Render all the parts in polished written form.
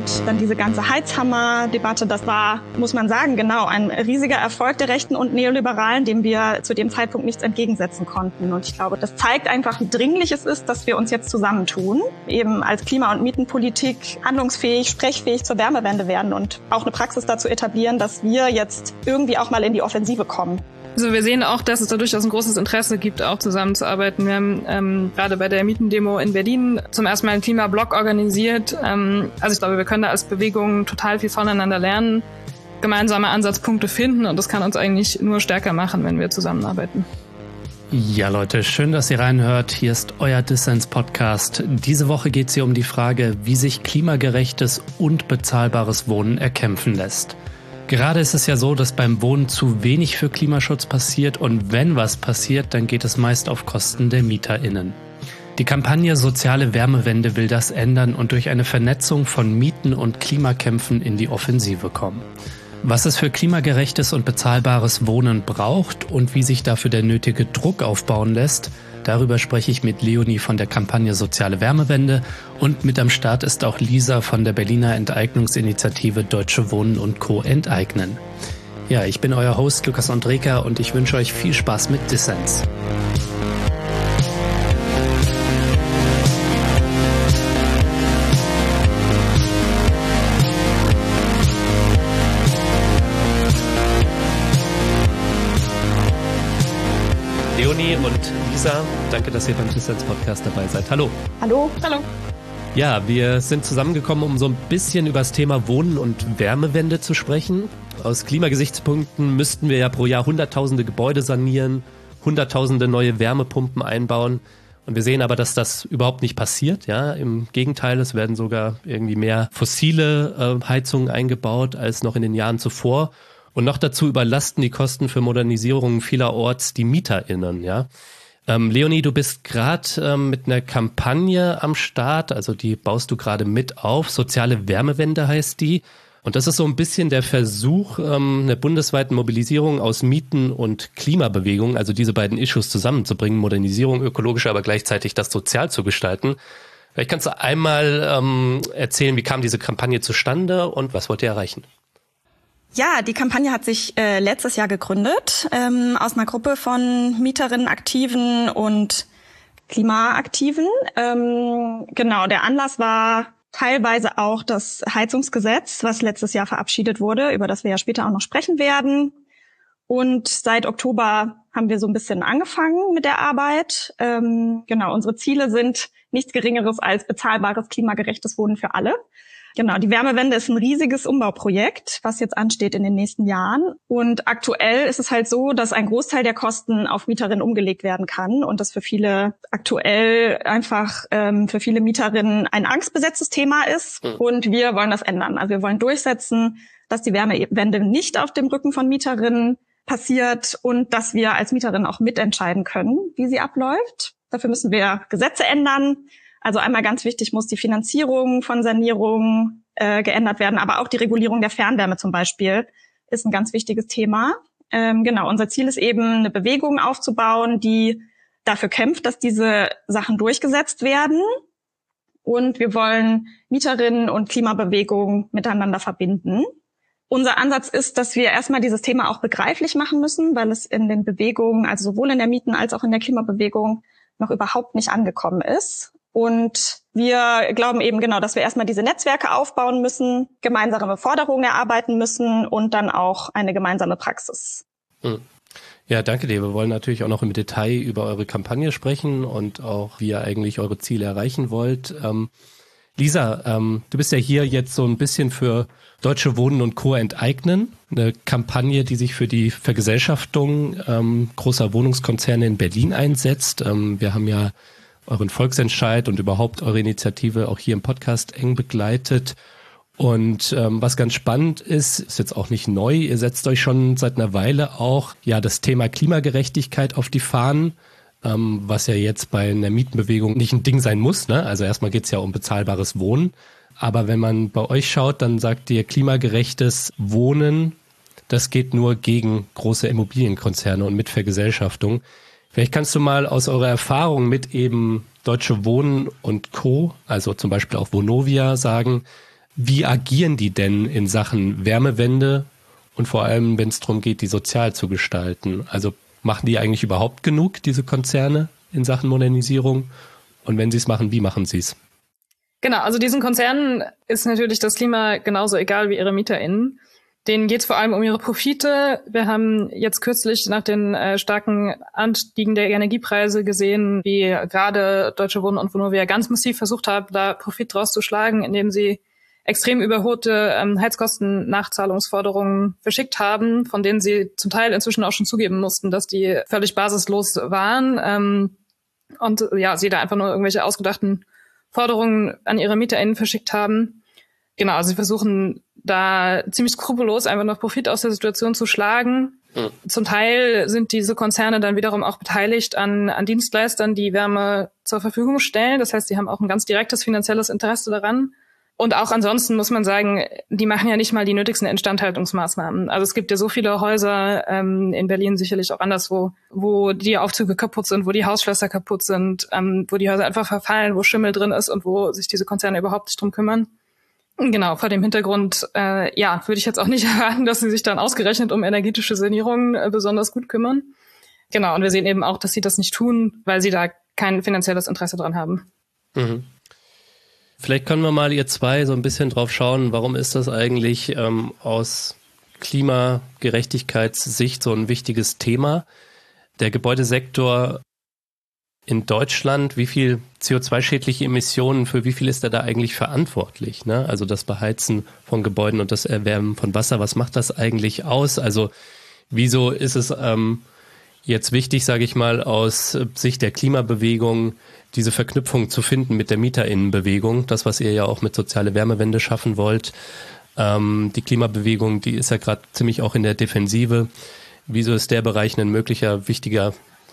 dann diese ganze Heizhammer-Debatte, das war, muss man sagen, genau, ein riesiger Erfolg der Rechten und Neoliberalen, dem wir zu dem Zeitpunkt nichts entgegensetzen konnten. Und ich glaube, das zeigt einfach, wie dringlich es ist, dass wir uns jetzt zusammentun, eben als Klima- und Mietenpolitik handlungsfähig, sprechfähig zur Wärmewende werden und auch eine Praxis dazu etablieren, dass wir jetzt irgendwie auch mal in die Offensive kommen. Also wir sehen auch, dass es da durchaus ein großes Interesse gibt, auch zusammenzuarbeiten. Wir haben gerade bei der Mietendemo in Berlin zum ersten Mal einen Klimablock organisiert. Also ich glaube, wir können da als Bewegung total viel voneinander lernen, gemeinsame Ansatzpunkte finden und das kann uns eigentlich nur stärker machen, wenn wir zusammenarbeiten. Ja, Leute, schön, dass ihr reinhört. Hier ist euer Dissens-Podcast. Diese Woche geht es hier um die Frage, wie sich klimagerechtes und bezahlbares Wohnen erkämpfen lässt. Gerade ist es ja so, dass beim Wohnen zu wenig für Klimaschutz passiert und wenn was passiert, dann geht es meist auf Kosten der MieterInnen. Die Kampagne Soziale Wärmewende will das ändern und durch eine Vernetzung von Mieten und Klimakämpfen in die Offensive kommen. Was es für klimagerechtes und bezahlbares Wohnen braucht und wie sich dafür der nötige Druck aufbauen lässt, darüber spreche ich mit Leonie von der Kampagne Soziale Wärmewende und mit am Start ist auch Lisa von der Berliner Enteignungsinitiative Deutsche Wohnen und Co. enteignen. Ja, ich bin euer Host Lukas Andreka und ich wünsche euch viel Spaß mit Dissens. Leonie und Lisa, danke, dass ihr beim Dissens-Podcast dabei seid. Hallo. Hallo. Hallo. Ja, wir sind zusammengekommen, um so ein bisschen über das Thema Wohnen und Wärmewende zu sprechen. Aus Klimagesichtspunkten müssten wir ja pro Jahr hunderttausende Gebäude sanieren, hunderttausende neue Wärmepumpen einbauen. Und wir sehen aber, dass das überhaupt nicht passiert. Ja, im Gegenteil, es werden sogar irgendwie mehr fossile Heizungen eingebaut als noch in den Jahren zuvor. Und noch dazu überlasten die Kosten für Modernisierungen vielerorts die MieterInnen, ja. Leonie, du bist gerade mit einer Kampagne am Start, also die baust du gerade mit auf. Soziale Wärmewende heißt die. Und das ist so ein bisschen der Versuch einer bundesweiten Mobilisierung aus Mieten- und Klimabewegung, also diese beiden Issues zusammenzubringen, Modernisierung, ökologische, aber gleichzeitig das sozial zu gestalten. Vielleicht kannst du einmal erzählen, wie kam diese Kampagne zustande und was wollt ihr erreichen? Ja, die Kampagne hat sich letztes Jahr gegründet aus einer Gruppe von Mieterinnen, Aktiven und Klimaaktiven. Genau, der Anlass war teilweise auch das Heizungsgesetz, was letztes Jahr verabschiedet wurde, über das wir ja später auch noch sprechen werden. Und seit Oktober haben wir so ein bisschen angefangen mit der Arbeit. Genau, unsere Ziele sind nichts Geringeres als bezahlbares, klimagerechtes Wohnen für alle. Genau, die Wärmewende ist ein riesiges Umbauprojekt, was jetzt ansteht in den nächsten Jahren. Und aktuell ist es halt so, dass ein Großteil der Kosten auf Mieterinnen umgelegt werden kann und das für viele aktuell einfach für viele Mieterinnen ein angstbesetztes Thema ist. Und wir wollen das ändern. Also wir wollen durchsetzen, dass die Wärmewende nicht auf dem Rücken von Mieterinnen passiert und dass wir als Mieterinnen auch mitentscheiden können, wie sie abläuft. Dafür müssen wir Gesetze ändern. Also einmal ganz wichtig, muss die Finanzierung von Sanierungen geändert werden, aber auch die Regulierung der Fernwärme zum Beispiel ist ein ganz wichtiges Thema. Genau, unser Ziel ist eben, eine Bewegung aufzubauen, die dafür kämpft, dass diese Sachen durchgesetzt werden. Und wir wollen Mieterinnen und Klimabewegung miteinander verbinden. Unser Ansatz ist, dass wir erstmal dieses Thema auch begreiflich machen müssen, weil es in den Bewegungen, also sowohl in der Mieten- als auch in der Klimabewegung, noch überhaupt nicht angekommen ist. Und wir glauben eben genau, dass wir erstmal diese Netzwerke aufbauen müssen, gemeinsame Forderungen erarbeiten müssen und dann auch eine gemeinsame Praxis. Ja, danke dir. Wir wollen natürlich auch noch im Detail über eure Kampagne sprechen und auch, wie ihr eigentlich eure Ziele erreichen wollt. Lisa, du bist ja hier jetzt so ein bisschen für Deutsche Wohnen und Co. enteignen. Eine Kampagne, die sich für die Vergesellschaftung großer Wohnungskonzerne in Berlin einsetzt. Wir haben ja euren Volksentscheid und überhaupt eure Initiative auch hier im Podcast eng begleitet. Und was ganz spannend ist jetzt auch nicht neu, ihr setzt euch schon seit einer Weile auch ja das Thema Klimagerechtigkeit auf die Fahnen, was ja jetzt bei einer Mietenbewegung nicht ein Ding sein muss, ne? Also erstmal geht's ja um bezahlbares Wohnen. Aber wenn man bei euch schaut, dann sagt ihr, klimagerechtes Wohnen, das geht nur gegen große Immobilienkonzerne und mit Vergesellschaftung. Vielleicht kannst du mal aus eurer Erfahrung mit eben Deutsche Wohnen und Co., also zum Beispiel auch Vonovia, sagen, Wie agieren die denn in Sachen Wärmewende und vor allem, wenn es darum geht, die sozial zu gestalten? Also machen die eigentlich überhaupt genug, diese Konzerne, in Sachen Modernisierung? Und wenn sie es machen, wie machen sie es? Genau, also diesen Konzernen ist natürlich das Klima genauso egal wie ihre MieterInnen. Denen geht es vor allem um ihre Profite. Wir haben jetzt kürzlich nach den starken Anstiegen der Energiepreise gesehen, wie gerade Deutsche Wohnen und Vonovia ganz massiv versucht haben, da Profit draus zu schlagen, indem sie extrem überholte Heizkosten-Nachzahlungsforderungen verschickt haben, von denen sie zum Teil inzwischen auch schon zugeben mussten, dass die völlig basislos waren. Und ja, sie da einfach nur irgendwelche ausgedachten Forderungen an ihre MieterInnen verschickt haben. Genau, also sie versuchen da ziemlich skrupellos einfach noch Profit aus der Situation zu schlagen. Zum Teil sind diese Konzerne dann wiederum auch beteiligt an Dienstleistern, die Wärme zur Verfügung stellen. Das heißt, die haben auch ein ganz direktes finanzielles Interesse daran. Und auch ansonsten muss man sagen, die machen ja nicht mal die nötigsten Instandhaltungsmaßnahmen. Also es gibt ja so viele Häuser in Berlin, sicherlich auch anderswo, wo die Aufzüge kaputt sind, wo die Hausschlösser kaputt sind, wo die Häuser einfach verfallen, wo Schimmel drin ist und wo sich diese Konzerne überhaupt nicht drum kümmern. Genau, vor dem Hintergrund, würde ich jetzt auch nicht erwarten, dass sie sich dann ausgerechnet um energetische Sanierung besonders gut kümmern. Genau, und wir sehen eben auch, dass sie das nicht tun, weil sie da kein finanzielles Interesse dran haben. Mhm. Vielleicht können wir mal ihr zwei so ein bisschen drauf schauen, warum ist das eigentlich aus Klimagerechtigkeitssicht so ein wichtiges Thema? Der Gebäudesektor in Deutschland, wie viel CO2-schädliche Emissionen, für wie viel ist er da eigentlich verantwortlich? Ne? Also das Beheizen von Gebäuden und das Erwärmen von Wasser, was macht das eigentlich aus? Also wieso ist es jetzt wichtig, sage ich mal, aus Sicht der Klimabewegung, diese Verknüpfung zu finden mit der MieterInnenbewegung, das, was ihr ja auch mit soziale Wärmewende schaffen wollt. Die Klimabewegung, die ist ja gerade ziemlich auch in der Defensive. Wieso ist der Bereich ein möglicher wichtiger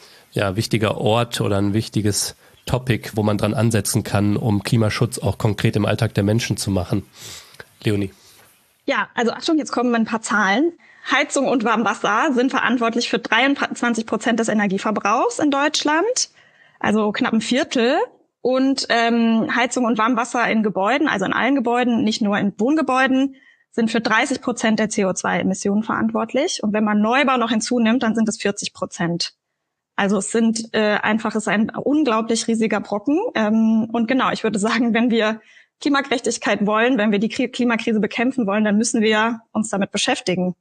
Ort oder ein wichtiges Topic, wo man dran ansetzen kann, um Klimaschutz auch konkret im Alltag der Menschen zu machen? Leonie. Ja, also Achtung, jetzt kommen ein paar Zahlen. Heizung und Warmwasser sind verantwortlich für 23% des Energieverbrauchs in Deutschland, also knapp ein Viertel. Und Heizung und Warmwasser in Gebäuden, also in allen Gebäuden, nicht nur in Wohngebäuden, sind für 30% der CO2-Emissionen verantwortlich. Und wenn man Neubau noch hinzunimmt, dann sind es 40%. Also es ist ein unglaublich riesiger Brocken. Und genau, ich würde sagen, wenn wir Klimagerechtigkeit wollen, wenn wir die Klimakrise bekämpfen wollen, dann müssen wir uns damit beschäftigen.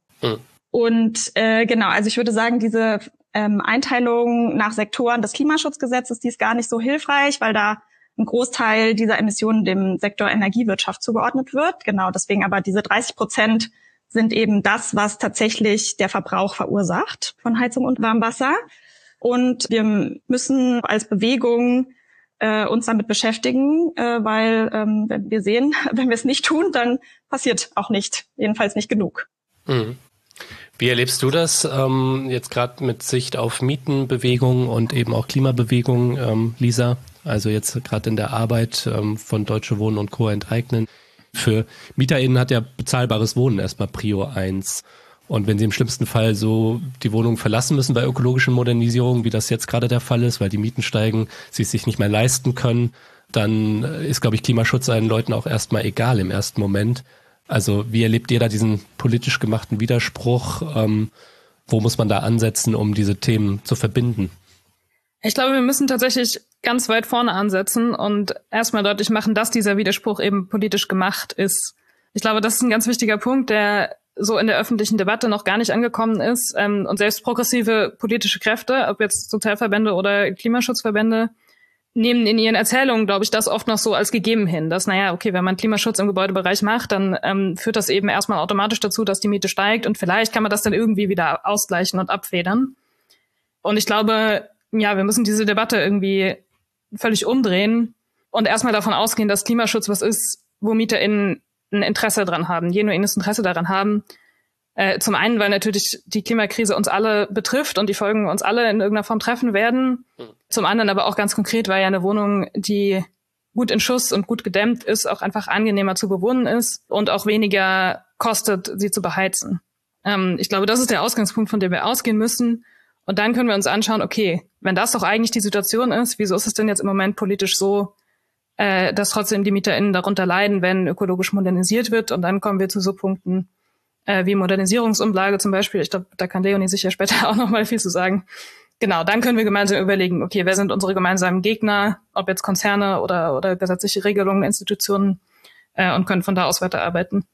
Und also ich würde sagen, diese Einteilung nach Sektoren des Klimaschutzgesetzes, die ist gar nicht so hilfreich, weil da ein Großteil dieser Emissionen dem Sektor Energiewirtschaft zugeordnet wird. Genau, deswegen aber diese 30% sind eben das, was tatsächlich der Verbrauch verursacht von Heizung und Warmwasser. Und wir müssen als Bewegung uns damit beschäftigen, weil wir sehen, wenn wir es nicht tun, dann passiert auch nicht, jedenfalls nicht genug. Mhm. Wie erlebst du das jetzt gerade mit Sicht auf Mietenbewegung und eben auch Klimabewegung, Lisa? Also jetzt gerade in der Arbeit von Deutsche Wohnen und Co. enteignen. Für MieterInnen hat ja bezahlbares Wohnen erstmal Prio 1. Und wenn sie im schlimmsten Fall so die Wohnung verlassen müssen bei ökologischen Modernisierungen, wie das jetzt gerade der Fall ist, weil die Mieten steigen, sie es sich nicht mehr leisten können, dann ist, glaube ich, Klimaschutz allen Leuten auch erstmal egal im ersten Moment. Also wie erlebt ihr da diesen politisch gemachten Widerspruch? Wo muss man da ansetzen, um diese Themen zu verbinden? Ich glaube, wir müssen tatsächlich ganz weit vorne ansetzen und erstmal deutlich machen, dass dieser Widerspruch eben politisch gemacht ist. Ich glaube, das ist ein ganz wichtiger Punkt, der so in der öffentlichen Debatte noch gar nicht angekommen ist. Und selbst progressive politische Kräfte, ob jetzt Sozialverbände oder Klimaschutzverbände, nehmen in ihren Erzählungen, glaube ich, das oft noch so als gegeben hin, dass, wenn man Klimaschutz im Gebäudebereich macht, dann führt das eben erstmal automatisch dazu, dass die Miete steigt und vielleicht kann man das dann irgendwie wieder ausgleichen und abfedern. Und ich glaube, wir müssen diese Debatte irgendwie völlig umdrehen und erstmal davon ausgehen, dass Klimaschutz was ist, wo MieterInnen ein Interesse dran haben, genuines Interesse daran haben. Zum einen, weil natürlich die Klimakrise uns alle betrifft und die Folgen uns alle in irgendeiner Form treffen werden. Zum anderen aber auch ganz konkret, weil ja eine Wohnung, die gut in Schuss und gut gedämmt ist, auch einfach angenehmer zu bewohnen ist und auch weniger kostet, sie zu beheizen. Ich glaube, das ist der Ausgangspunkt, von dem wir ausgehen müssen. Und dann können wir uns anschauen, okay, wenn das doch eigentlich die Situation ist, wieso ist es denn jetzt im Moment politisch so, dass trotzdem die MieterInnen darunter leiden, wenn ökologisch modernisiert wird. Und dann kommen wir zu so Punkten wie Modernisierungsumlage zum Beispiel. Ich glaube, da kann Leonie sicher später auch noch mal viel zu sagen. Genau, dann können wir gemeinsam überlegen, okay, wer sind unsere gemeinsamen Gegner, ob jetzt Konzerne oder gesetzliche Regelungen, Institutionen, und können von da aus weiterarbeiten.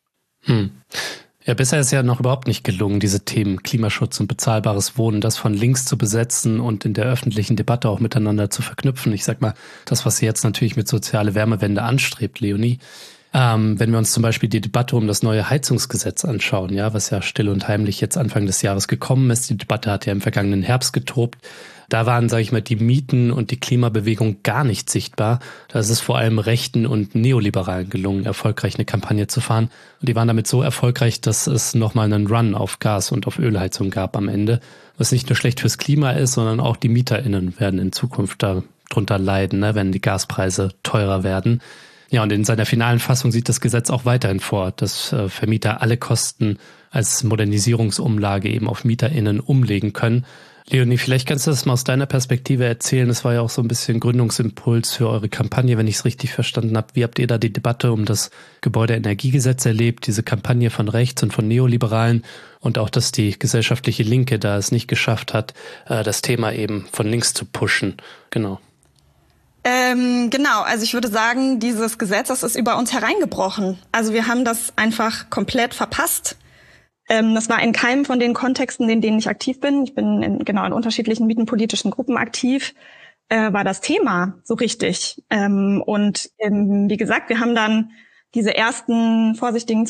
Ja, bisher ist ja noch überhaupt nicht gelungen, diese Themen Klimaschutz und bezahlbares Wohnen, das von links zu besetzen und in der öffentlichen Debatte auch miteinander zu verknüpfen. Ich sag mal, das, was sie jetzt natürlich mit soziale Wärmewende anstrebt, Leonie. Wenn wir uns zum Beispiel die Debatte um das neue Heizungsgesetz anschauen, ja, was ja still und heimlich jetzt Anfang des Jahres gekommen ist. Die Debatte hat ja im vergangenen Herbst getobt. Da waren, sage ich mal, die Mieten und die Klimabewegung gar nicht sichtbar. Da ist es vor allem Rechten und Neoliberalen gelungen, erfolgreich eine Kampagne zu fahren. Und die waren damit so erfolgreich, dass es nochmal einen Run auf Gas- und auf Ölheizung gab am Ende. Was nicht nur schlecht fürs Klima ist, sondern auch die MieterInnen werden in Zukunft darunter leiden, ne, wenn die Gaspreise teurer werden. Ja, und in seiner finalen Fassung sieht das Gesetz auch weiterhin vor, dass Vermieter alle Kosten als Modernisierungsumlage eben auf MieterInnen umlegen können. Leonie, vielleicht kannst du das mal aus deiner Perspektive erzählen. Das war ja auch so ein bisschen Gründungsimpuls für eure Kampagne, wenn ich es richtig verstanden habe. Wie habt ihr da die Debatte um das Gebäudeenergiegesetz erlebt, diese Kampagne von rechts und von Neoliberalen und auch, dass die gesellschaftliche Linke da es nicht geschafft hat, das Thema eben von links zu pushen? Genau. Genau, also ich würde sagen, dieses Gesetz, das ist über uns hereingebrochen. Also wir haben das einfach komplett verpasst. Das war in keinem von den Kontexten, in denen ich aktiv bin. Ich bin in unterschiedlichen mietenpolitischen Gruppen aktiv, war das Thema so richtig. Wie gesagt, wir haben dann diese ersten vorsichtigen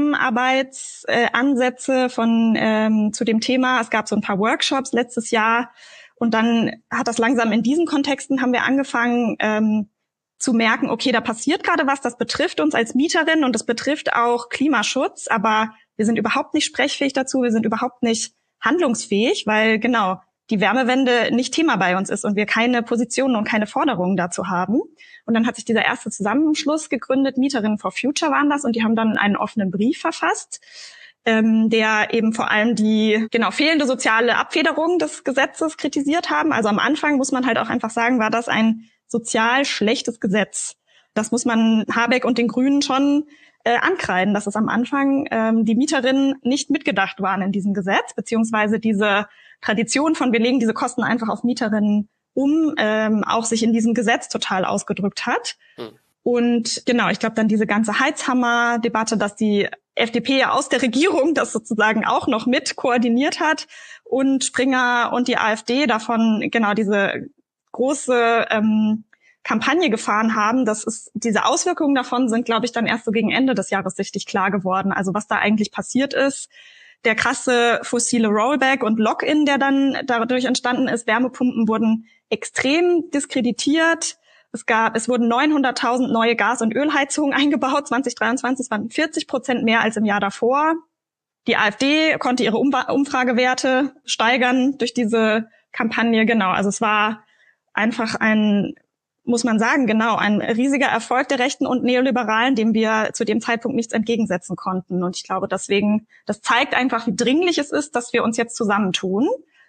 Zusammenarbeitsansätze zu dem Thema. Es gab so ein paar Workshops letztes Jahr. Und dann hat das langsam in diesen Kontexten haben wir angefangen zu merken, okay, da passiert gerade was, das betrifft uns als Mieterin und das betrifft auch Klimaschutz, aber wir sind überhaupt nicht sprechfähig dazu, wir sind überhaupt nicht handlungsfähig, weil genau die Wärmewende nicht Thema bei uns ist und wir keine Positionen und keine Forderungen dazu haben. Und dann hat sich dieser erste Zusammenschluss gegründet, Mieterinnen for Future waren das, und die haben dann einen offenen Brief verfasst, der eben vor allem die fehlende soziale Abfederung des Gesetzes kritisiert haben. Also am Anfang muss man halt auch einfach sagen, war das ein sozial schlechtes Gesetz. Das muss man Habeck und den Grünen schon ankreiden, dass es am Anfang die Mieterinnen nicht mitgedacht waren in diesem Gesetz, beziehungsweise diese Tradition von wir legen diese Kosten einfach auf Mieterinnen auch sich in diesem Gesetz total ausgedrückt hat. Und genau, ich glaube dann diese ganze Heizhammer-Debatte, dass die FDP ja aus der Regierung das sozusagen auch noch mit koordiniert hat und Springer und die AfD davon diese große Kampagne gefahren haben. Diese Auswirkungen davon sind, glaube ich, dann erst so gegen Ende des Jahres richtig klar geworden. Also was da eigentlich passiert ist, der krasse fossile Rollback und Lock-in, der dann dadurch entstanden ist, Wärmepumpen wurden extrem diskreditiert. Es wurden 900.000 neue Gas- und Ölheizungen eingebaut, 2023, das waren 40% mehr als im Jahr davor. Die AfD konnte ihre Umfragewerte steigern durch diese Kampagne, genau. Also es war einfach muss man sagen, ein riesiger Erfolg der Rechten und Neoliberalen, dem wir zu dem Zeitpunkt nichts entgegensetzen konnten. Und ich glaube deswegen, das zeigt einfach, wie dringlich es ist, dass wir uns jetzt zusammentun.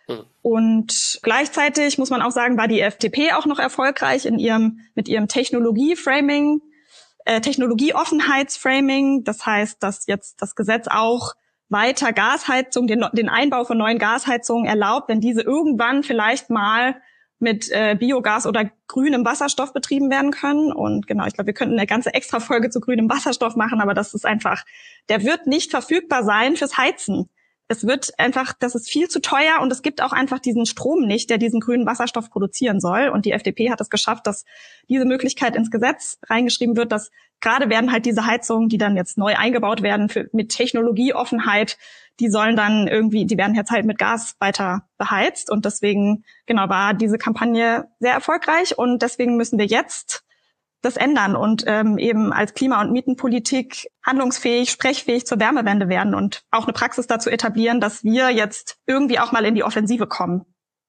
Und gleichzeitig muss man auch sagen, war die FDP auch noch erfolgreich mit ihrem Technologieoffenheitsframing. Das heißt, dass jetzt das Gesetz auch weiter Gasheizung, den Einbau von neuen Gasheizungen erlaubt, wenn diese irgendwann vielleicht mal mit Biogas oder grünem Wasserstoff betrieben werden können. Und genau, ich glaube, wir könnten eine ganze Extra-Folge zu grünem Wasserstoff machen, aber das ist einfach, der wird nicht verfügbar sein fürs Heizen. Das ist viel zu teuer und es gibt auch einfach diesen Strom nicht, der diesen grünen Wasserstoff produzieren soll. Und die FDP hat es geschafft, dass diese Möglichkeit ins Gesetz reingeschrieben wird, dass gerade werden halt diese Heizungen, die dann jetzt neu eingebaut werden mit Technologieoffenheit, die werden jetzt halt mit Gas weiter beheizt. Und deswegen, war diese Kampagne sehr erfolgreich und deswegen müssen wir jetzt das ändern und eben als Klima- und Mietenpolitik handlungsfähig, sprechfähig zur Wärmewende werden und auch eine Praxis dazu etablieren, dass wir jetzt irgendwie auch mal in die Offensive kommen.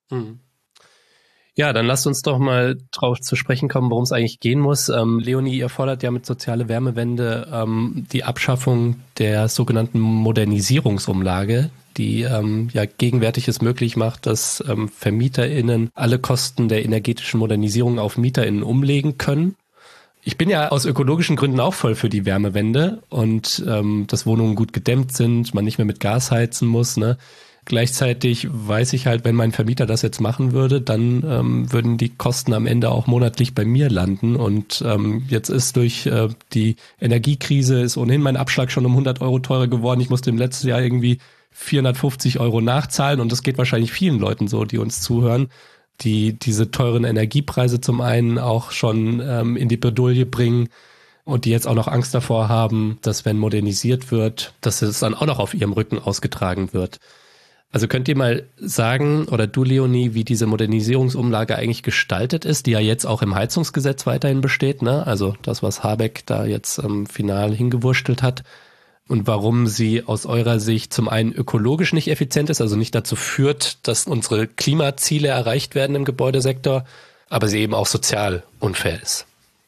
Ja, dann lasst uns doch mal drauf zu sprechen kommen, worum es eigentlich gehen muss. Leonie, ihr fordert ja mit soziale Wärmewende die Abschaffung der sogenannten Modernisierungsumlage, die gegenwärtig es möglich macht, dass VermieterInnen alle Kosten der energetischen Modernisierung auf MieterInnen umlegen können. Ich bin ja aus ökologischen Gründen auch voll für die Wärmewende und dass Wohnungen gut gedämmt sind, man nicht mehr mit Gas heizen muss, ne? Gleichzeitig weiß ich halt, wenn mein Vermieter das jetzt machen würde, dann würden die Kosten am Ende auch monatlich bei mir landen. Und jetzt ist durch die Energiekrise ist ohnehin mein Abschlag schon um 100 Euro teurer geworden. Ich musste im letzten Jahr irgendwie 450 Euro nachzahlen und das geht wahrscheinlich vielen Leuten so, die uns zuhören, die diese teuren Energiepreise zum einen auch schon in die Bredouille bringen und die jetzt auch noch Angst davor haben, dass wenn modernisiert wird, dass es dann auch noch auf ihrem Rücken ausgetragen wird. Also könnt ihr mal sagen, oder du Leonie, wie diese Modernisierungsumlage eigentlich gestaltet ist, die ja jetzt auch im Heizungsgesetz weiterhin besteht, ne? Also das, was Habeck da jetzt final hingewurstelt hat und warum sie aus eurer Sicht zum einen ökologisch nicht effizient ist, also nicht dazu führt, dass unsere Klimaziele erreicht werden im Gebäudesektor, aber sie eben auch sozial unfair ist.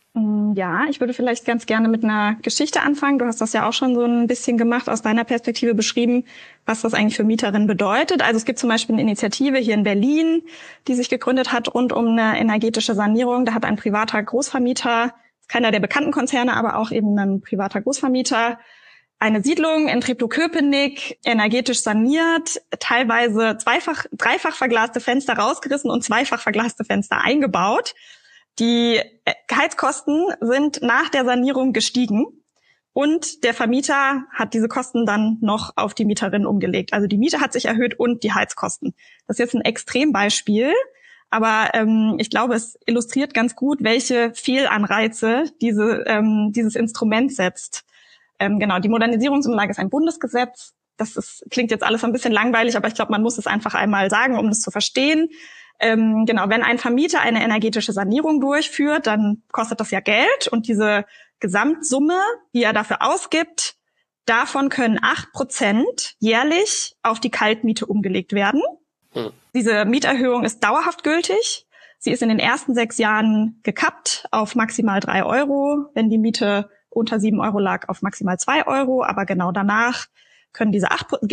Ja, ich würde vielleicht ganz gerne mit einer Geschichte anfangen. Du hast das ja auch schon so ein bisschen gemacht, aus deiner Perspektive beschrieben, was das eigentlich für Mieterinnen bedeutet. Also es gibt zum Beispiel eine Initiative hier in Berlin, die sich gegründet hat rund um eine energetische Sanierung. Da hat ein privater Großvermieter, keiner der bekannten Konzerne, aber auch eben ein privater Großvermieter, eine Siedlung in Treptow-Köpenick energetisch saniert, teilweise dreifach verglaste Fenster rausgerissen und zweifach verglaste Fenster eingebaut. Die Heizkosten sind nach der Sanierung gestiegen und der Vermieter hat diese Kosten dann noch auf die Mieterin umgelegt. Also die Miete hat sich erhöht und die Heizkosten. Das ist jetzt ein Extrembeispiel, aber ich glaube, es illustriert ganz gut, welche Fehlanreize dieses Instrument setzt. Genau, die Modernisierungsumlage ist ein Bundesgesetz. Klingt jetzt alles ein bisschen langweilig, aber ich glaube, man muss es einfach einmal sagen, um das zu verstehen. Genau, wenn ein Vermieter eine energetische Sanierung durchführt, dann kostet das ja Geld und diese Gesamtsumme, die er dafür ausgibt, davon können 8% jährlich auf die Kaltmiete umgelegt werden. Diese Mieterhöhung ist dauerhaft gültig. Sie ist in den ersten 6 Jahren gekappt auf maximal 3 Euro. Wenn die Miete unter 7 Euro lag, auf maximal 2 Euro. Aber genau danach werden diese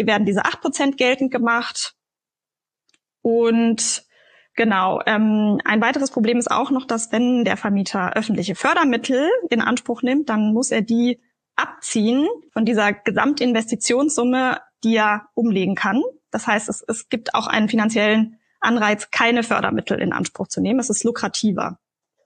8% geltend gemacht. Und genau, ein weiteres Problem ist auch noch, dass wenn der Vermieter öffentliche Fördermittel in Anspruch nimmt, dann muss er die abziehen von dieser Gesamtinvestitionssumme, die er umlegen kann. Das heißt, es gibt auch einen finanziellen Anreiz, keine Fördermittel in Anspruch zu nehmen. Es ist lukrativer.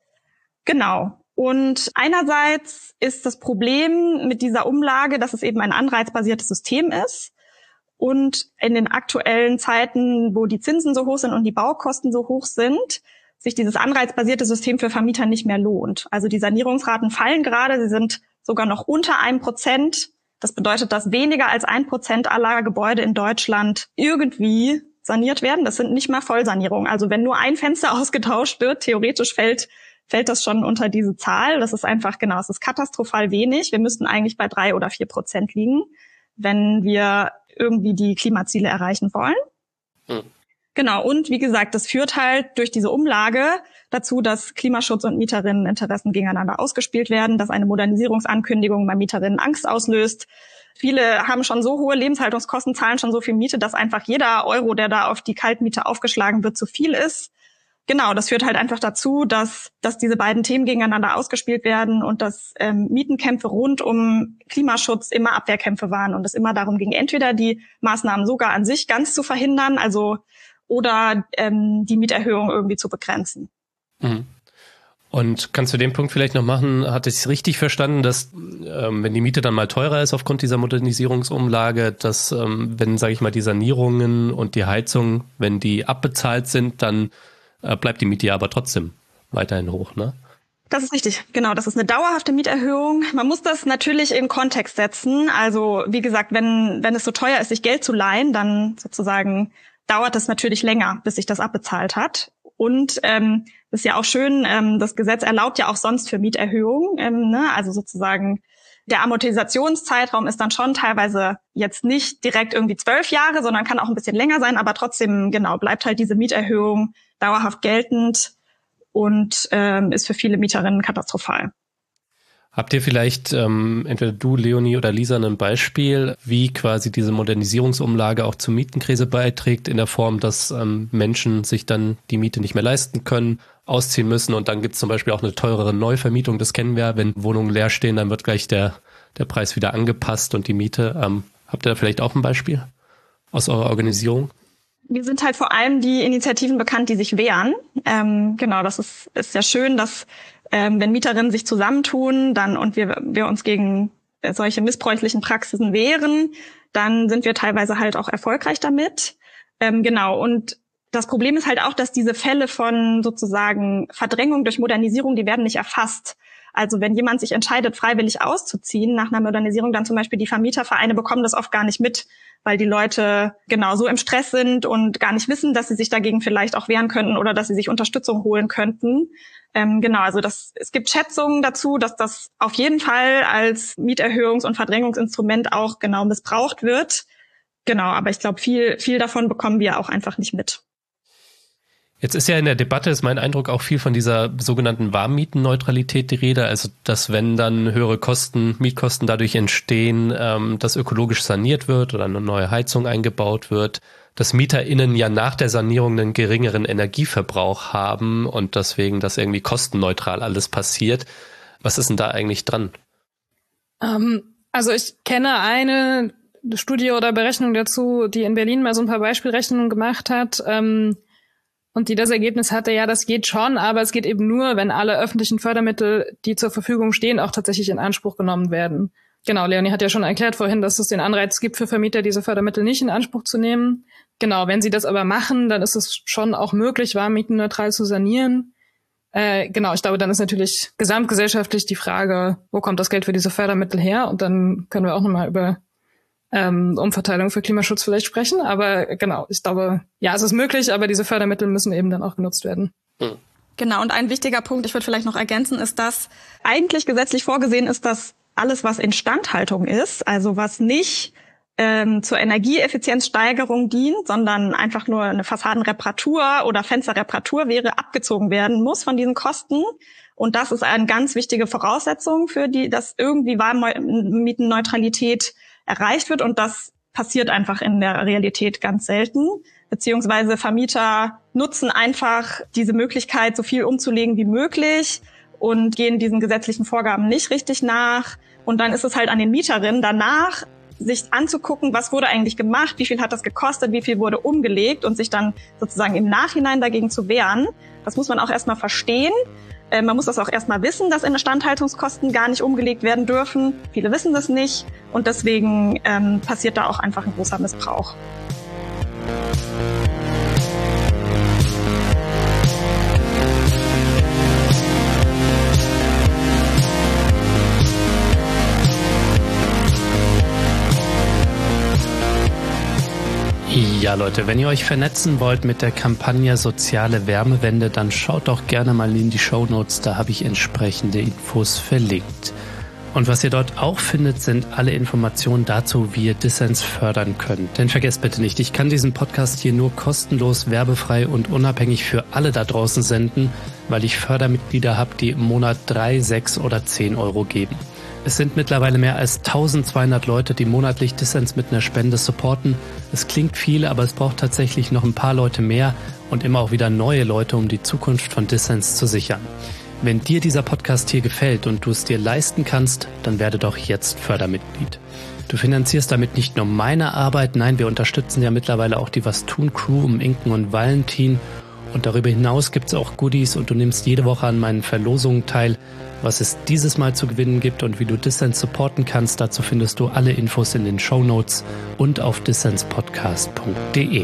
Genau. Und einerseits ist das Problem mit dieser Umlage, dass es eben ein anreizbasiertes System ist. Und in den aktuellen Zeiten, wo die Zinsen so hoch sind und die Baukosten so hoch sind, sich dieses anreizbasierte System für Vermieter nicht mehr lohnt. Also die Sanierungsraten fallen gerade, sie sind sogar noch unter 1%. Das bedeutet, dass weniger als 1% aller Gebäude in Deutschland irgendwie saniert werden. Das sind nicht mal Vollsanierungen. Also wenn nur ein Fenster ausgetauscht wird, theoretisch fällt das schon unter diese Zahl. Das ist einfach, genau, es ist katastrophal wenig. Wir müssten eigentlich bei 3 oder 4% liegen, wenn wir irgendwie die Klimaziele erreichen wollen. Genau, und wie gesagt, das führt halt durch diese Umlage dazu, dass Klimaschutz und Mieterinneninteressen gegeneinander ausgespielt werden, dass eine Modernisierungsankündigung bei Mieterinnen Angst auslöst. Viele haben schon so hohe Lebenshaltungskosten, zahlen schon so viel Miete, dass einfach jeder Euro, der da auf die Kaltmiete aufgeschlagen wird, zu viel ist. Genau, das führt halt einfach dazu, dass diese beiden Themen gegeneinander ausgespielt werden und dass Mietenkämpfe rund um Klimaschutz immer Abwehrkämpfe waren und es immer darum ging, entweder die Maßnahmen sogar an sich ganz zu verhindern, also oder die Mieterhöhung irgendwie zu begrenzen. Mhm. Und kannst du den Punkt vielleicht noch machen, hatte ich es richtig verstanden, dass wenn die Miete dann mal teurer ist aufgrund dieser Modernisierungsumlage, dass wenn, sage ich mal, die Sanierungen und die Heizung, wenn die abbezahlt sind, dann bleibt die Miete ja aber trotzdem weiterhin hoch, ne? Das ist richtig, genau. Das ist eine dauerhafte Mieterhöhung. Man muss das natürlich in Kontext setzen. Also wie gesagt, wenn es so teuer ist, sich Geld zu leihen, dann sozusagen dauert es natürlich länger, bis sich das abbezahlt hat. Und ist ja auch schön, das Gesetz erlaubt ja auch sonst für Mieterhöhungen. Ne? Also sozusagen der Amortisationszeitraum ist dann schon teilweise jetzt nicht direkt irgendwie 12 Jahre, sondern kann auch ein bisschen länger sein, aber trotzdem, genau, bleibt halt diese Mieterhöhung dauerhaft geltend und ist für viele Mieterinnen katastrophal. Habt ihr vielleicht, entweder du, Leonie oder Lisa, ein Beispiel, wie quasi diese Modernisierungsumlage auch zur Mietenkrise beiträgt, in der Form, dass Menschen sich dann die Miete nicht mehr leisten können, ausziehen müssen und dann gibt es zum Beispiel auch eine teurere Neuvermietung, das kennen wir, wenn Wohnungen leer stehen, dann wird gleich der Preis wieder angepasst und die Miete. Habt ihr da vielleicht auch ein Beispiel aus eurer Organisierung? Wir sind halt vor allem die Initiativen bekannt, die sich wehren. Genau, das ist sehr schön, dass wenn Mieterinnen sich zusammentun dann und wir uns gegen solche missbräuchlichen Praxisen wehren, dann sind wir teilweise halt auch erfolgreich damit. Genau, und das Problem ist halt auch, dass diese Fälle von sozusagen Verdrängung durch Modernisierung, die werden nicht erfasst. Also wenn jemand sich entscheidet, freiwillig auszuziehen nach einer Modernisierung, dann zum Beispiel die Vermietervereine bekommen das oft gar nicht mit, weil die Leute genau so im Stress sind und gar nicht wissen, dass sie sich dagegen vielleicht auch wehren könnten oder dass sie sich Unterstützung holen könnten. Genau, also es gibt Schätzungen dazu, dass das auf jeden Fall als Mieterhöhungs- und Verdrängungsinstrument auch genau missbraucht wird. Genau, aber ich glaube, viel davon bekommen wir auch einfach nicht mit. Jetzt ist ja in der Debatte, ist mein Eindruck, auch viel von dieser sogenannten Warmmietenneutralität die Rede. Also, dass wenn dann höhere Mietkosten dadurch entstehen, dass ökologisch saniert wird oder eine neue Heizung eingebaut wird, dass MieterInnen ja nach der Sanierung einen geringeren Energieverbrauch haben und deswegen, dass irgendwie kostenneutral alles passiert. Was ist denn da eigentlich dran? Also ich kenne eine Studie oder Berechnung dazu, die in Berlin mal so ein paar Beispielrechnungen gemacht hat, und die das Ergebnis hatte, ja, das geht schon, aber es geht eben nur, wenn alle öffentlichen Fördermittel, die zur Verfügung stehen, auch tatsächlich in Anspruch genommen werden. Genau, Leonie hat ja schon erklärt vorhin, dass es den Anreiz gibt für Vermieter, diese Fördermittel nicht in Anspruch zu nehmen. Genau, wenn sie das aber machen, dann ist es schon auch möglich, warmmietenneutral zu sanieren. Genau, ich glaube, dann ist natürlich gesamtgesellschaftlich die Frage, wo kommt das Geld für diese Fördermittel her? Und dann können wir auch nochmal über Umverteilung für Klimaschutz vielleicht sprechen. Aber genau, ich glaube, ja, es ist möglich, aber diese Fördermittel müssen eben dann auch genutzt werden. Genau, und ein wichtiger Punkt, ich würde vielleicht noch ergänzen, ist, dass eigentlich gesetzlich vorgesehen ist, dass alles, was Instandhaltung ist, also was nicht zur Energieeffizienzsteigerung dient, sondern einfach nur eine Fassadenreparatur oder Fensterreparatur wäre, abgezogen werden muss von diesen Kosten. Und das ist eine ganz wichtige Voraussetzung für dass irgendwie Warmmietenneutralität erreicht wird. Und das passiert einfach in der Realität ganz selten. Beziehungsweise Vermieter nutzen einfach diese Möglichkeit, so viel umzulegen wie möglich und gehen diesen gesetzlichen Vorgaben nicht richtig nach. Und dann ist es halt an den Mieterinnen danach, sich anzugucken, was wurde eigentlich gemacht, wie viel hat das gekostet, wie viel wurde umgelegt und sich dann sozusagen im Nachhinein dagegen zu wehren. Das muss man auch erstmal verstehen. Man muss das auch erstmal wissen, dass Instandhaltungskosten gar nicht umgelegt werden dürfen. Viele wissen das nicht und deswegen passiert da auch einfach ein großer Missbrauch. Ja, Leute, wenn ihr euch vernetzen wollt mit der Kampagne Soziale Wärmewende, dann schaut doch gerne mal in die Shownotes, da habe ich entsprechende Infos verlinkt. Und was ihr dort auch findet, sind alle Informationen dazu, wie ihr Dissens fördern könnt. Denn vergesst bitte nicht, ich kann diesen Podcast hier nur kostenlos, werbefrei und unabhängig für alle da draußen senden, weil ich Fördermitglieder habe, die im Monat 3, 6 oder 10 Euro geben. Es sind mittlerweile mehr als 1200 Leute, die monatlich Dissens mit einer Spende supporten. Es klingt viel, aber es braucht tatsächlich noch ein paar Leute mehr und immer auch wieder neue Leute, um die Zukunft von Dissens zu sichern. Wenn dir dieser Podcast hier gefällt und du es dir leisten kannst, dann werde doch jetzt Fördermitglied. Du finanzierst damit nicht nur meine Arbeit, nein, wir unterstützen ja mittlerweile auch die Was tun Crew um Inken und Valentin. Und darüber hinaus gibt es auch Goodies und du nimmst jede Woche an meinen Verlosungen teil. Was es dieses Mal zu gewinnen gibt und wie du Dissens supporten kannst, dazu findest du alle Infos in den Shownotes und auf dissenspodcast.de.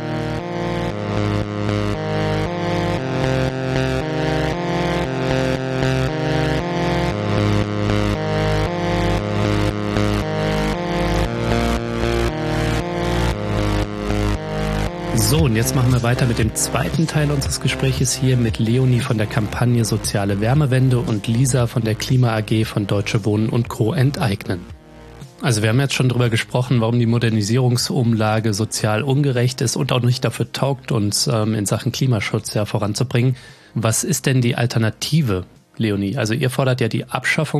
So, und jetzt machen wir weiter mit dem zweiten Teil unseres Gespräches hier mit Leonie von der Kampagne Soziale Wärmewende und Lisa von der Klima AG von Deutsche Wohnen und Co. enteignen. Also wir haben jetzt schon drüber gesprochen, warum die Modernisierungsumlage sozial ungerecht ist und auch nicht dafür taugt, uns in Sachen Klimaschutz ja voranzubringen. Was ist denn die Alternative, Leonie? Also ihr fordert ja die Abschaffung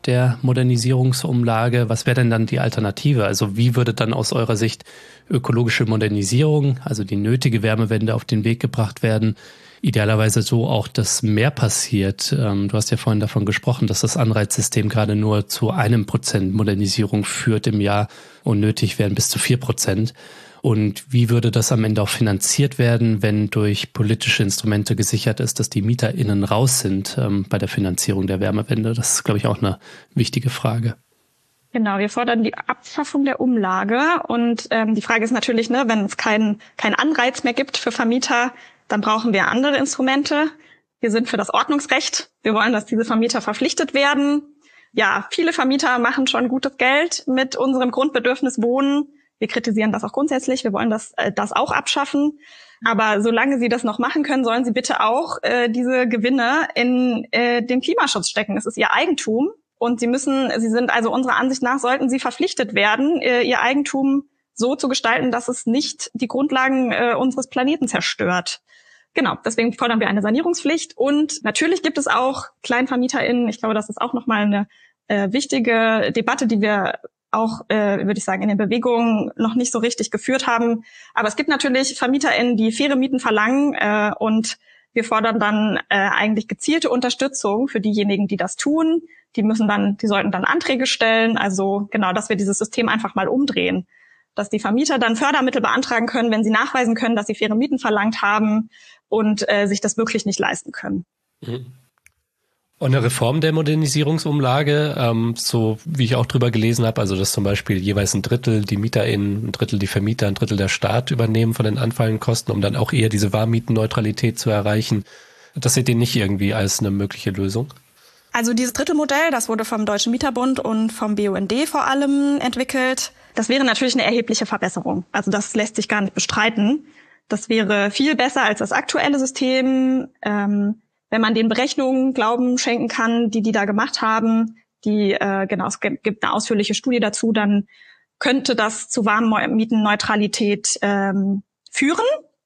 der Modernisierungsumlage. Was wäre denn dann die Alternative? Also wie würde dann aus eurer Sicht ökologische Modernisierung, also die nötige Wärmewende, auf den Weg gebracht werden? Idealerweise so auch, dass mehr passiert. Du hast ja vorhin davon gesprochen, dass das Anreizsystem gerade nur zu 1% Modernisierung führt im Jahr und nötig wären bis zu 4%. Und wie würde das am Ende auch finanziert werden, wenn durch politische Instrumente gesichert ist, dass die MieterInnen raus sind bei der Finanzierung der Wärmewende? Das ist, glaube ich, auch eine wichtige Frage. Genau, wir fordern die Abschaffung der Umlage. Und die Frage ist natürlich, wenn es keinen Anreiz mehr gibt für Vermieter, dann brauchen wir andere Instrumente. Wir sind für das Ordnungsrecht. Wir wollen, dass diese Vermieter verpflichtet werden. Ja, viele Vermieter machen schon gutes Geld mit unserem Grundbedürfnis Wohnen. Wir kritisieren das auch grundsätzlich. Wir wollen das auch abschaffen. Aber solange sie das noch machen können, sollen sie bitte auch diese Gewinne in den Klimaschutz stecken. Es ist ihr Eigentum. Und sie sind also unserer Ansicht nach, sollten sie verpflichtet werden, ihr Eigentum so zu gestalten, dass es nicht die Grundlagen unseres Planeten zerstört. Genau, deswegen fordern wir eine Sanierungspflicht. Und natürlich gibt es auch KleinvermieterInnen. Ich glaube, das ist auch nochmal eine wichtige Debatte, die wir auch, würde ich sagen, in den Bewegungen noch nicht so richtig geführt haben. Aber es gibt natürlich VermieterInnen, die faire Mieten verlangen und wir fordern dann eigentlich gezielte Unterstützung für diejenigen, die das tun. Die sollten dann Anträge stellen. Also genau, dass wir dieses System einfach mal umdrehen. Dass die Vermieter dann Fördermittel beantragen können, wenn sie nachweisen können, dass sie faire Mieten verlangt haben und sich das wirklich nicht leisten können. Mhm. Und eine Reform der Modernisierungsumlage, so wie ich auch drüber gelesen habe, also dass zum Beispiel jeweils ein Drittel die MieterInnen, ein Drittel die Vermieter, ein Drittel der Staat übernehmen von den anfallenden Kosten, um dann auch eher diese Warmmietenneutralität zu erreichen. Das seht ihr nicht irgendwie als eine mögliche Lösung? Also dieses Drittelmodell, das wurde vom Deutschen Mieterbund und vom BUND vor allem entwickelt. Das wäre natürlich eine erhebliche Verbesserung. Also das lässt sich gar nicht bestreiten. Das wäre viel besser als das aktuelle System. Wenn man den Berechnungen Glauben schenken kann, die da gemacht haben, es gibt eine ausführliche Studie dazu, dann könnte das zu Warmmietenneutralität führen.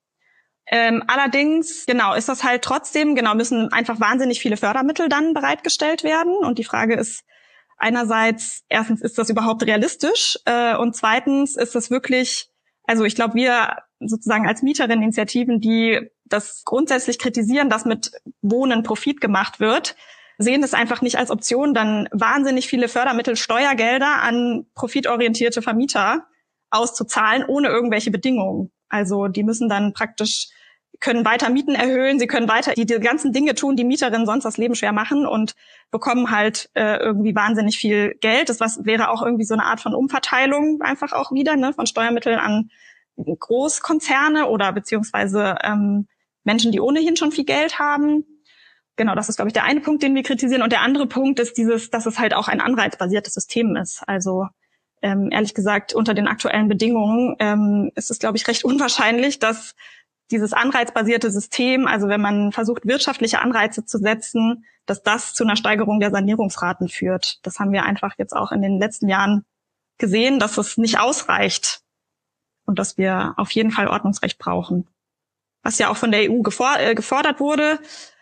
Allerdings, ist das halt trotzdem, müssen einfach wahnsinnig viele Fördermittel dann bereitgestellt werden. Und die Frage ist einerseits, erstens, ist das überhaupt realistisch? Und zweitens, ist das wirklich, also ich glaube, wir sozusagen als Mieterinitiativen, die das grundsätzlich kritisieren, dass mit Wohnen Profit gemacht wird, sehen es einfach nicht als Option, dann wahnsinnig viele Fördermittel, Steuergelder an profitorientierte Vermieter auszuzahlen, ohne irgendwelche Bedingungen. Also die müssen dann können weiter Mieten erhöhen, sie können weiter die ganzen Dinge tun, die Mieterinnen sonst das Leben schwer machen und bekommen halt irgendwie wahnsinnig viel Geld. Das wäre auch irgendwie so eine Art von Umverteilung einfach auch wieder, von Steuermitteln an Großkonzerne oder beziehungsweise Menschen, die ohnehin schon viel Geld haben. Genau, das ist, glaube ich, der eine Punkt, den wir kritisieren. Und der andere Punkt ist dass es halt auch ein anreizbasiertes System ist. Also ehrlich gesagt, unter den aktuellen Bedingungen ist es, glaube ich, recht unwahrscheinlich, dass dieses anreizbasierte System, also wenn man versucht, wirtschaftliche Anreize zu setzen, dass das zu einer Steigerung der Sanierungsraten führt. Das haben wir einfach jetzt auch in den letzten Jahren gesehen, dass es nicht ausreicht und dass wir auf jeden Fall Ordnungsrecht brauchen. Was ja auch von der EU gefordert wurde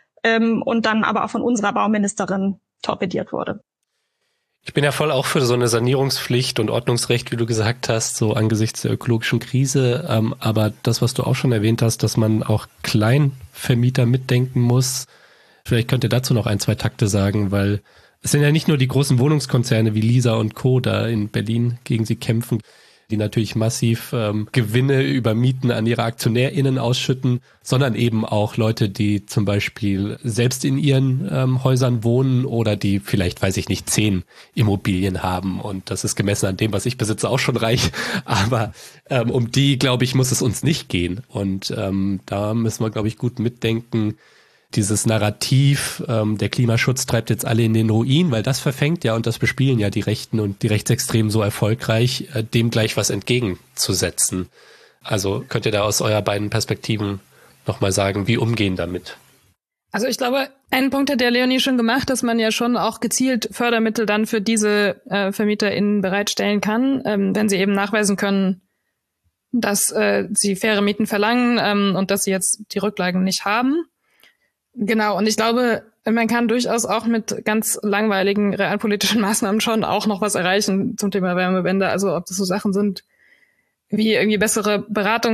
und dann aber auch von unserer Bauministerin torpediert wurde. Ich bin ja voll auch für so eine Sanierungspflicht und Ordnungsrecht, wie du gesagt hast, so angesichts der ökologischen Krise. Aber das, was du auch schon erwähnt hast, dass man auch Kleinvermieter mitdenken muss, vielleicht könnt ihr dazu noch 1, 2 Takte sagen, weil es sind ja nicht nur die großen Wohnungskonzerne wie Lisa und Co. da in Berlin gegen sie kämpfen, die natürlich massiv Gewinne über Mieten an ihre AktionärInnen ausschütten, sondern eben auch Leute, die zum Beispiel selbst in ihren Häusern wohnen oder die vielleicht, 10 Immobilien haben. Und das ist gemessen an dem, was ich besitze, auch schon reich. Aber um die, glaube ich, muss es uns nicht gehen. Und da müssen wir, glaube ich, gut mitdenken. Dieses Narrativ, der Klimaschutz treibt jetzt alle in den Ruin, weil das verfängt ja und das bespielen ja die Rechten und die Rechtsextremen so erfolgreich, dem gleich was entgegenzusetzen. Also könnt ihr da aus eurer beiden Perspektiven nochmal sagen, wie umgehen damit? Also ich glaube, einen Punkt hat der Leonie schon gemacht, dass man ja schon auch gezielt Fördermittel dann für diese VermieterInnen bereitstellen kann, wenn sie eben nachweisen können, dass sie faire Mieten verlangen und dass sie jetzt die Rücklagen nicht haben. Genau, und ich glaube, Man kann durchaus auch mit ganz langweiligen realpolitischen Maßnahmen schon auch noch was erreichen zum Thema Wärmewende. Also ob das so Sachen sind wie irgendwie bessere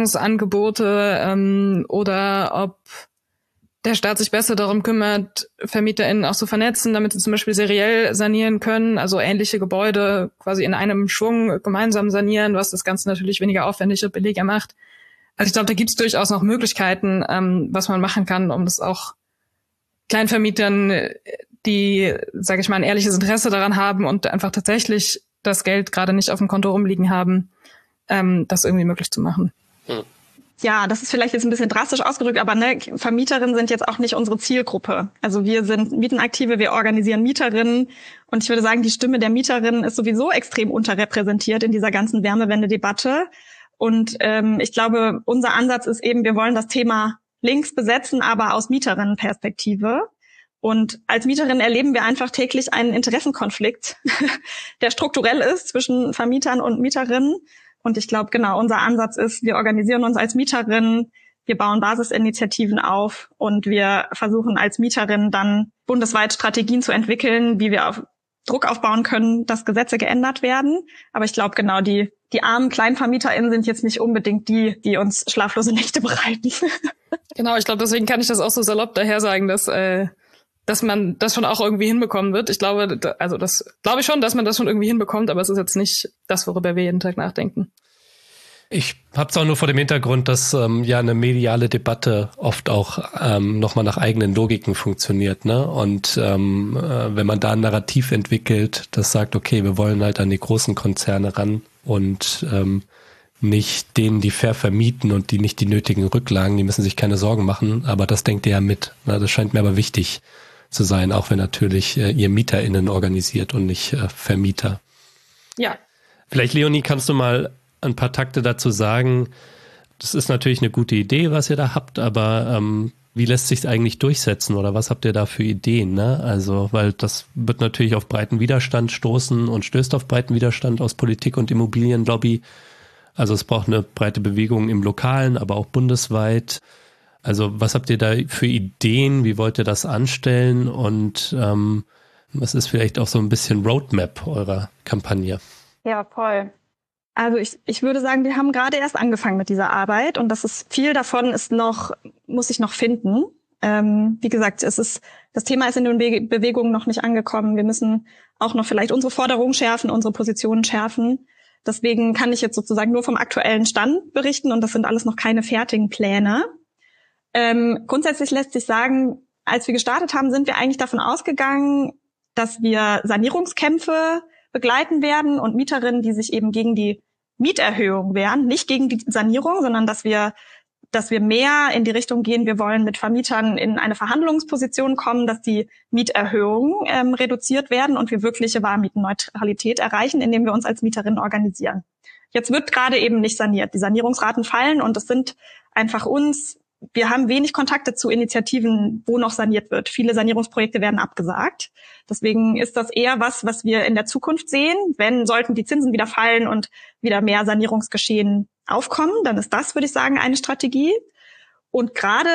Beratungsangebote oder ob der Staat sich besser darum kümmert, VermieterInnen auch zu vernetzen, damit sie zum Beispiel seriell sanieren können, also ähnliche Gebäude quasi in einem Schwung gemeinsam sanieren, was das Ganze natürlich weniger aufwendig und billiger macht. Also ich glaube, da gibt es durchaus noch Möglichkeiten, was man machen kann, um das auch Kleinvermietern, die, sage ich mal, ein ehrliches Interesse daran haben und einfach tatsächlich das Geld gerade nicht auf dem Konto rumliegen haben, das irgendwie möglich zu machen. Ja, das ist vielleicht jetzt ein bisschen drastisch ausgedrückt, aber Vermieterinnen sind jetzt auch nicht unsere Zielgruppe. Also wir sind Mietenaktive, wir organisieren Mieterinnen und ich würde sagen, die Stimme der Mieterinnen ist sowieso extrem unterrepräsentiert in dieser ganzen Wärmewende-Debatte. Und ich glaube, unser Ansatz ist eben, wir wollen das Thema links besetzen, aber aus Mieterinnenperspektive. Und als Mieterin erleben wir einfach täglich einen Interessenkonflikt, der strukturell ist zwischen Vermietern und Mieterinnen. Und ich glaube, genau, unser Ansatz ist, wir organisieren uns als Mieterinnen, wir bauen Basisinitiativen auf und wir versuchen als Mieterinnen dann bundesweit Strategien zu entwickeln, wie wir auf Druck aufbauen können, dass Gesetze geändert werden. Aber ich glaube, genau, die armen KleinvermieterInnen sind jetzt nicht unbedingt die uns schlaflose Nächte bereiten. Genau, ich glaube, deswegen kann ich das auch so salopp daher sagen, dass man das schon auch irgendwie hinbekommen wird. Ich glaube, das glaube ich schon, dass man das schon irgendwie hinbekommt, aber es ist jetzt nicht das, worüber wir jeden Tag nachdenken. Ich habe es auch nur vor dem Hintergrund, dass ja eine mediale Debatte oft auch nochmal nach eigenen Logiken funktioniert, ne? Und wenn man da ein Narrativ entwickelt, das sagt, okay, wir wollen halt an die großen Konzerne ran und nicht denen, die fair vermieten und die nicht die nötigen Rücklagen, die müssen sich keine Sorgen machen, aber das denkt ihr ja mit. Ne? Das scheint mir aber wichtig zu sein, auch wenn natürlich ihr MieterInnen organisiert und nicht Vermieter. Ja. Vielleicht, Leonie, kannst du mal ein paar Takte dazu sagen. Das ist natürlich eine gute Idee, was ihr da habt, aber wie lässt sich es eigentlich durchsetzen oder was habt ihr da für Ideen? Ne? Also, weil das wird natürlich auf breiten Widerstand stoßen und stößt auf breiten Widerstand aus Politik und Immobilienlobby. Also es braucht eine breite Bewegung im Lokalen, aber auch bundesweit. Also was habt ihr da für Ideen? Wie wollt ihr das anstellen? Und was ist vielleicht auch so ein bisschen Roadmap eurer Kampagne? Ja, voll. Also ich würde sagen, wir haben gerade erst angefangen mit dieser Arbeit und viel davon muss sich noch finden. Wie gesagt, das Thema ist in den Bewegungen noch nicht angekommen. Wir müssen auch noch vielleicht unsere Forderungen schärfen, unsere Positionen schärfen. Deswegen kann ich jetzt sozusagen nur vom aktuellen Stand berichten und das sind alles noch keine fertigen Pläne. Grundsätzlich lässt sich sagen, als wir gestartet haben, sind wir eigentlich davon ausgegangen, dass wir Sanierungskämpfe begleiten werden und Mieterinnen, die sich eben gegen die Mieterhöhung wehren, nicht gegen die Sanierung, sondern dass wir mehr in die Richtung gehen, wir wollen mit Vermietern in eine Verhandlungsposition kommen, dass die Mieterhöhungen reduziert werden und wir wirkliche Warmmietenneutralität erreichen, indem wir uns als Mieterinnen organisieren. Jetzt wird gerade eben nicht saniert. Die Sanierungsraten fallen und es sind einfach wir haben wenig Kontakte zu Initiativen, wo noch saniert wird. Viele Sanierungsprojekte werden abgesagt. Deswegen ist das eher was wir in der Zukunft sehen. Sollten die Zinsen wieder fallen und wieder mehr Sanierungsgeschehen aufkommen, dann ist das, würde ich sagen, eine Strategie. Und gerade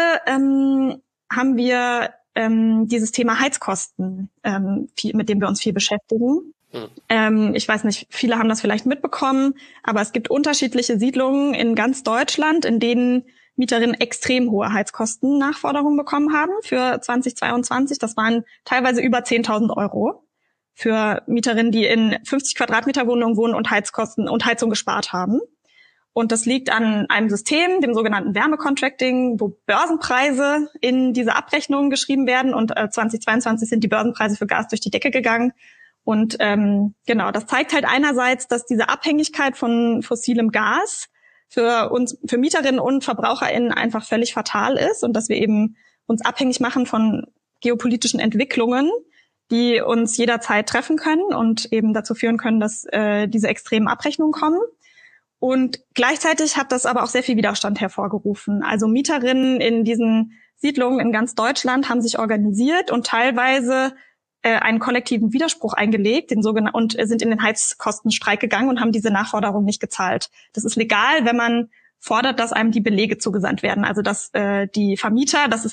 haben wir dieses Thema Heizkosten, mit dem wir uns viel beschäftigen. Ich weiß nicht, viele haben das vielleicht mitbekommen, aber es gibt unterschiedliche Siedlungen in ganz Deutschland, in denen Mieterinnen extrem hohe Heizkostennachforderungen bekommen haben für 2022. Das waren teilweise über 10.000 Euro für Mieterinnen, die in 50 Quadratmeter Wohnungen wohnen und Heizkosten und Heizung gespart haben. Und das liegt an einem System, dem sogenannten Wärmecontracting, wo Börsenpreise in diese Abrechnungen geschrieben werden. Und 2022 sind die Börsenpreise für Gas durch die Decke gegangen. Und genau, das zeigt halt einerseits, dass diese Abhängigkeit von fossilem Gas für Mieterinnen und VerbraucherInnen einfach völlig fatal ist und dass wir eben uns abhängig machen von geopolitischen Entwicklungen, die uns jederzeit treffen können und eben dazu führen können, dass diese extremen Abrechnungen kommen. Und gleichzeitig hat das aber auch sehr viel Widerstand hervorgerufen. Also Mieterinnen in diesen Siedlungen in ganz Deutschland haben sich organisiert und teilweise einen kollektiven Widerspruch eingelegt, und sind in den Heizkostenstreik gegangen und haben diese Nachforderung nicht gezahlt. Das ist legal, wenn man fordert, dass einem die Belege zugesandt werden. Also dass die Vermieter, das ist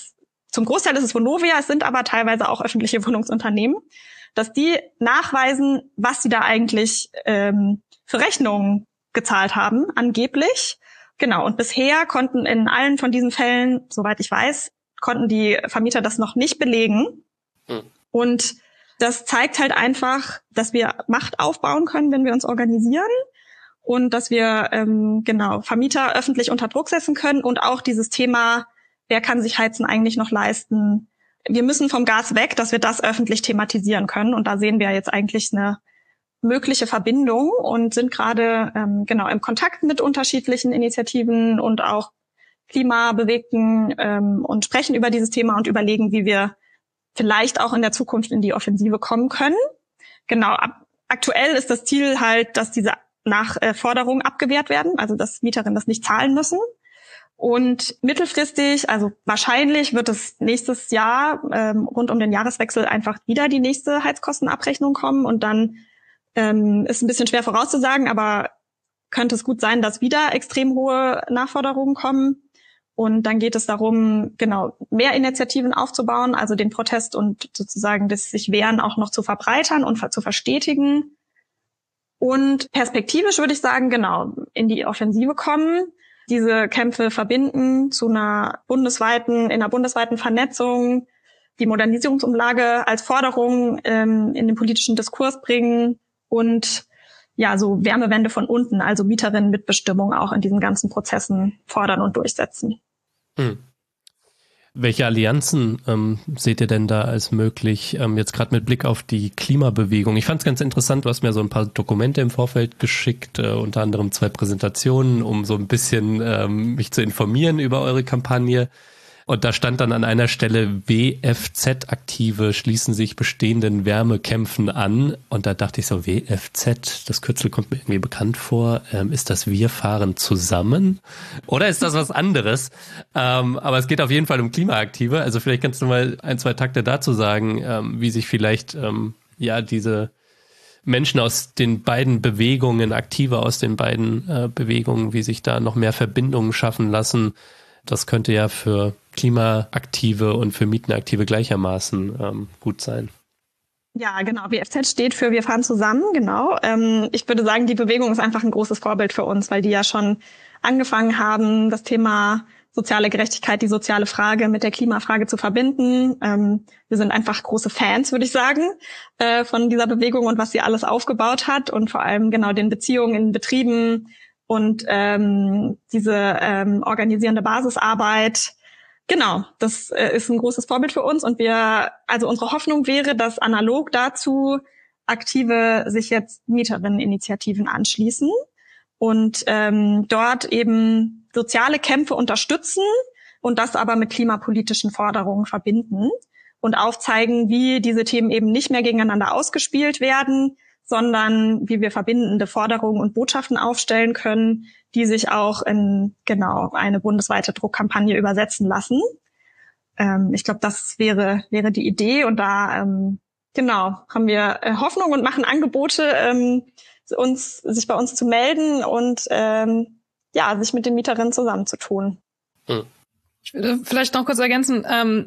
zum Großteil ist es Vonovia, es sind aber teilweise auch öffentliche Wohnungsunternehmen, dass die nachweisen, was sie da eigentlich für Rechnungen gezahlt haben, angeblich. Genau, und bisher konnten in allen von diesen Fällen, soweit ich weiß, konnten die Vermieter das noch nicht belegen. Und das zeigt halt einfach, dass wir Macht aufbauen können, wenn wir uns organisieren und dass wir Vermieter öffentlich unter Druck setzen können und auch dieses Thema, wer kann sich Heizen eigentlich noch leisten? Wir müssen vom Gas weg, dass wir das öffentlich thematisieren können. Und da sehen wir jetzt eigentlich eine mögliche Verbindung und sind gerade im Kontakt mit unterschiedlichen Initiativen und auch Klimabewegten und sprechen über dieses Thema und überlegen, wie wir vielleicht auch in der Zukunft in die Offensive kommen können. Genau, aktuell ist das Ziel halt, dass diese Nachforderungen abgewehrt werden, also dass Mieterinnen das nicht zahlen müssen. Und mittelfristig, also wahrscheinlich wird es nächstes Jahr rund um den Jahreswechsel einfach wieder die nächste Heizkostenabrechnung kommen und dann ist ein bisschen schwer vorauszusagen, aber könnte es gut sein, dass wieder extrem hohe Nachforderungen kommen. Und dann geht es darum, mehr Initiativen aufzubauen, also den Protest und sozusagen das sich wehren auch noch zu verbreitern und zu verstetigen. Und perspektivisch würde ich sagen, in die Offensive kommen, diese Kämpfe verbinden in einer bundesweiten Vernetzung, die Modernisierungsumlage als Forderung in den politischen Diskurs bringen und so Wärmewende von unten, also Mieterinnenmitbestimmung auch in diesen ganzen Prozessen fordern und durchsetzen. Welche Allianzen seht ihr denn da als möglich, jetzt gerade mit Blick auf die Klimabewegung? Ich fand es ganz interessant, du hast mir so ein paar Dokumente im Vorfeld geschickt, unter anderem 2 Präsentationen, um so ein bisschen mich zu informieren über eure Kampagne. Und da stand dann an einer Stelle, WFZ-Aktive schließen sich bestehenden Wärmekämpfen an. Und da dachte ich so, WFZ, das Kürzel kommt mir irgendwie bekannt vor. Ist das Wir fahren zusammen? Oder ist das was anderes? Aber es geht auf jeden Fall um Klimaaktive. Also vielleicht kannst du mal 1, 2 Takte dazu sagen, wie sich vielleicht diese Menschen aus den beiden Bewegungen, Aktive aus den beiden Bewegungen, wie sich da noch mehr Verbindungen schaffen lassen. Das könnte ja für Klimaaktive und für Mietenaktive gleichermaßen gut sein. Ja, genau. WFZ steht für Wir fahren zusammen, genau. Ich würde sagen, die Bewegung ist einfach ein großes Vorbild für uns, weil die ja schon angefangen haben, das Thema soziale Gerechtigkeit, die soziale Frage mit der Klimafrage zu verbinden. Wir sind einfach große Fans, würde ich sagen, von dieser Bewegung und was sie alles aufgebaut hat und vor allem den Beziehungen in Betrieben und diese organisierende Basisarbeit. Genau, das ist ein großes Vorbild für uns und unsere Hoffnung wäre, dass analog dazu Aktive sich jetzt Mieterinneninitiativen anschließen und dort eben soziale Kämpfe unterstützen und das aber mit klimapolitischen Forderungen verbinden und aufzeigen, wie diese Themen eben nicht mehr gegeneinander ausgespielt werden, sondern wie wir verbindende Forderungen und Botschaften aufstellen können, die sich auch in eine bundesweite Druckkampagne übersetzen lassen. Ich glaube, das wäre die Idee und da haben wir Hoffnung und machen Angebote, sich bei uns zu melden und sich mit den Mieterinnen zusammenzutun. Ich würde vielleicht noch kurz ergänzen,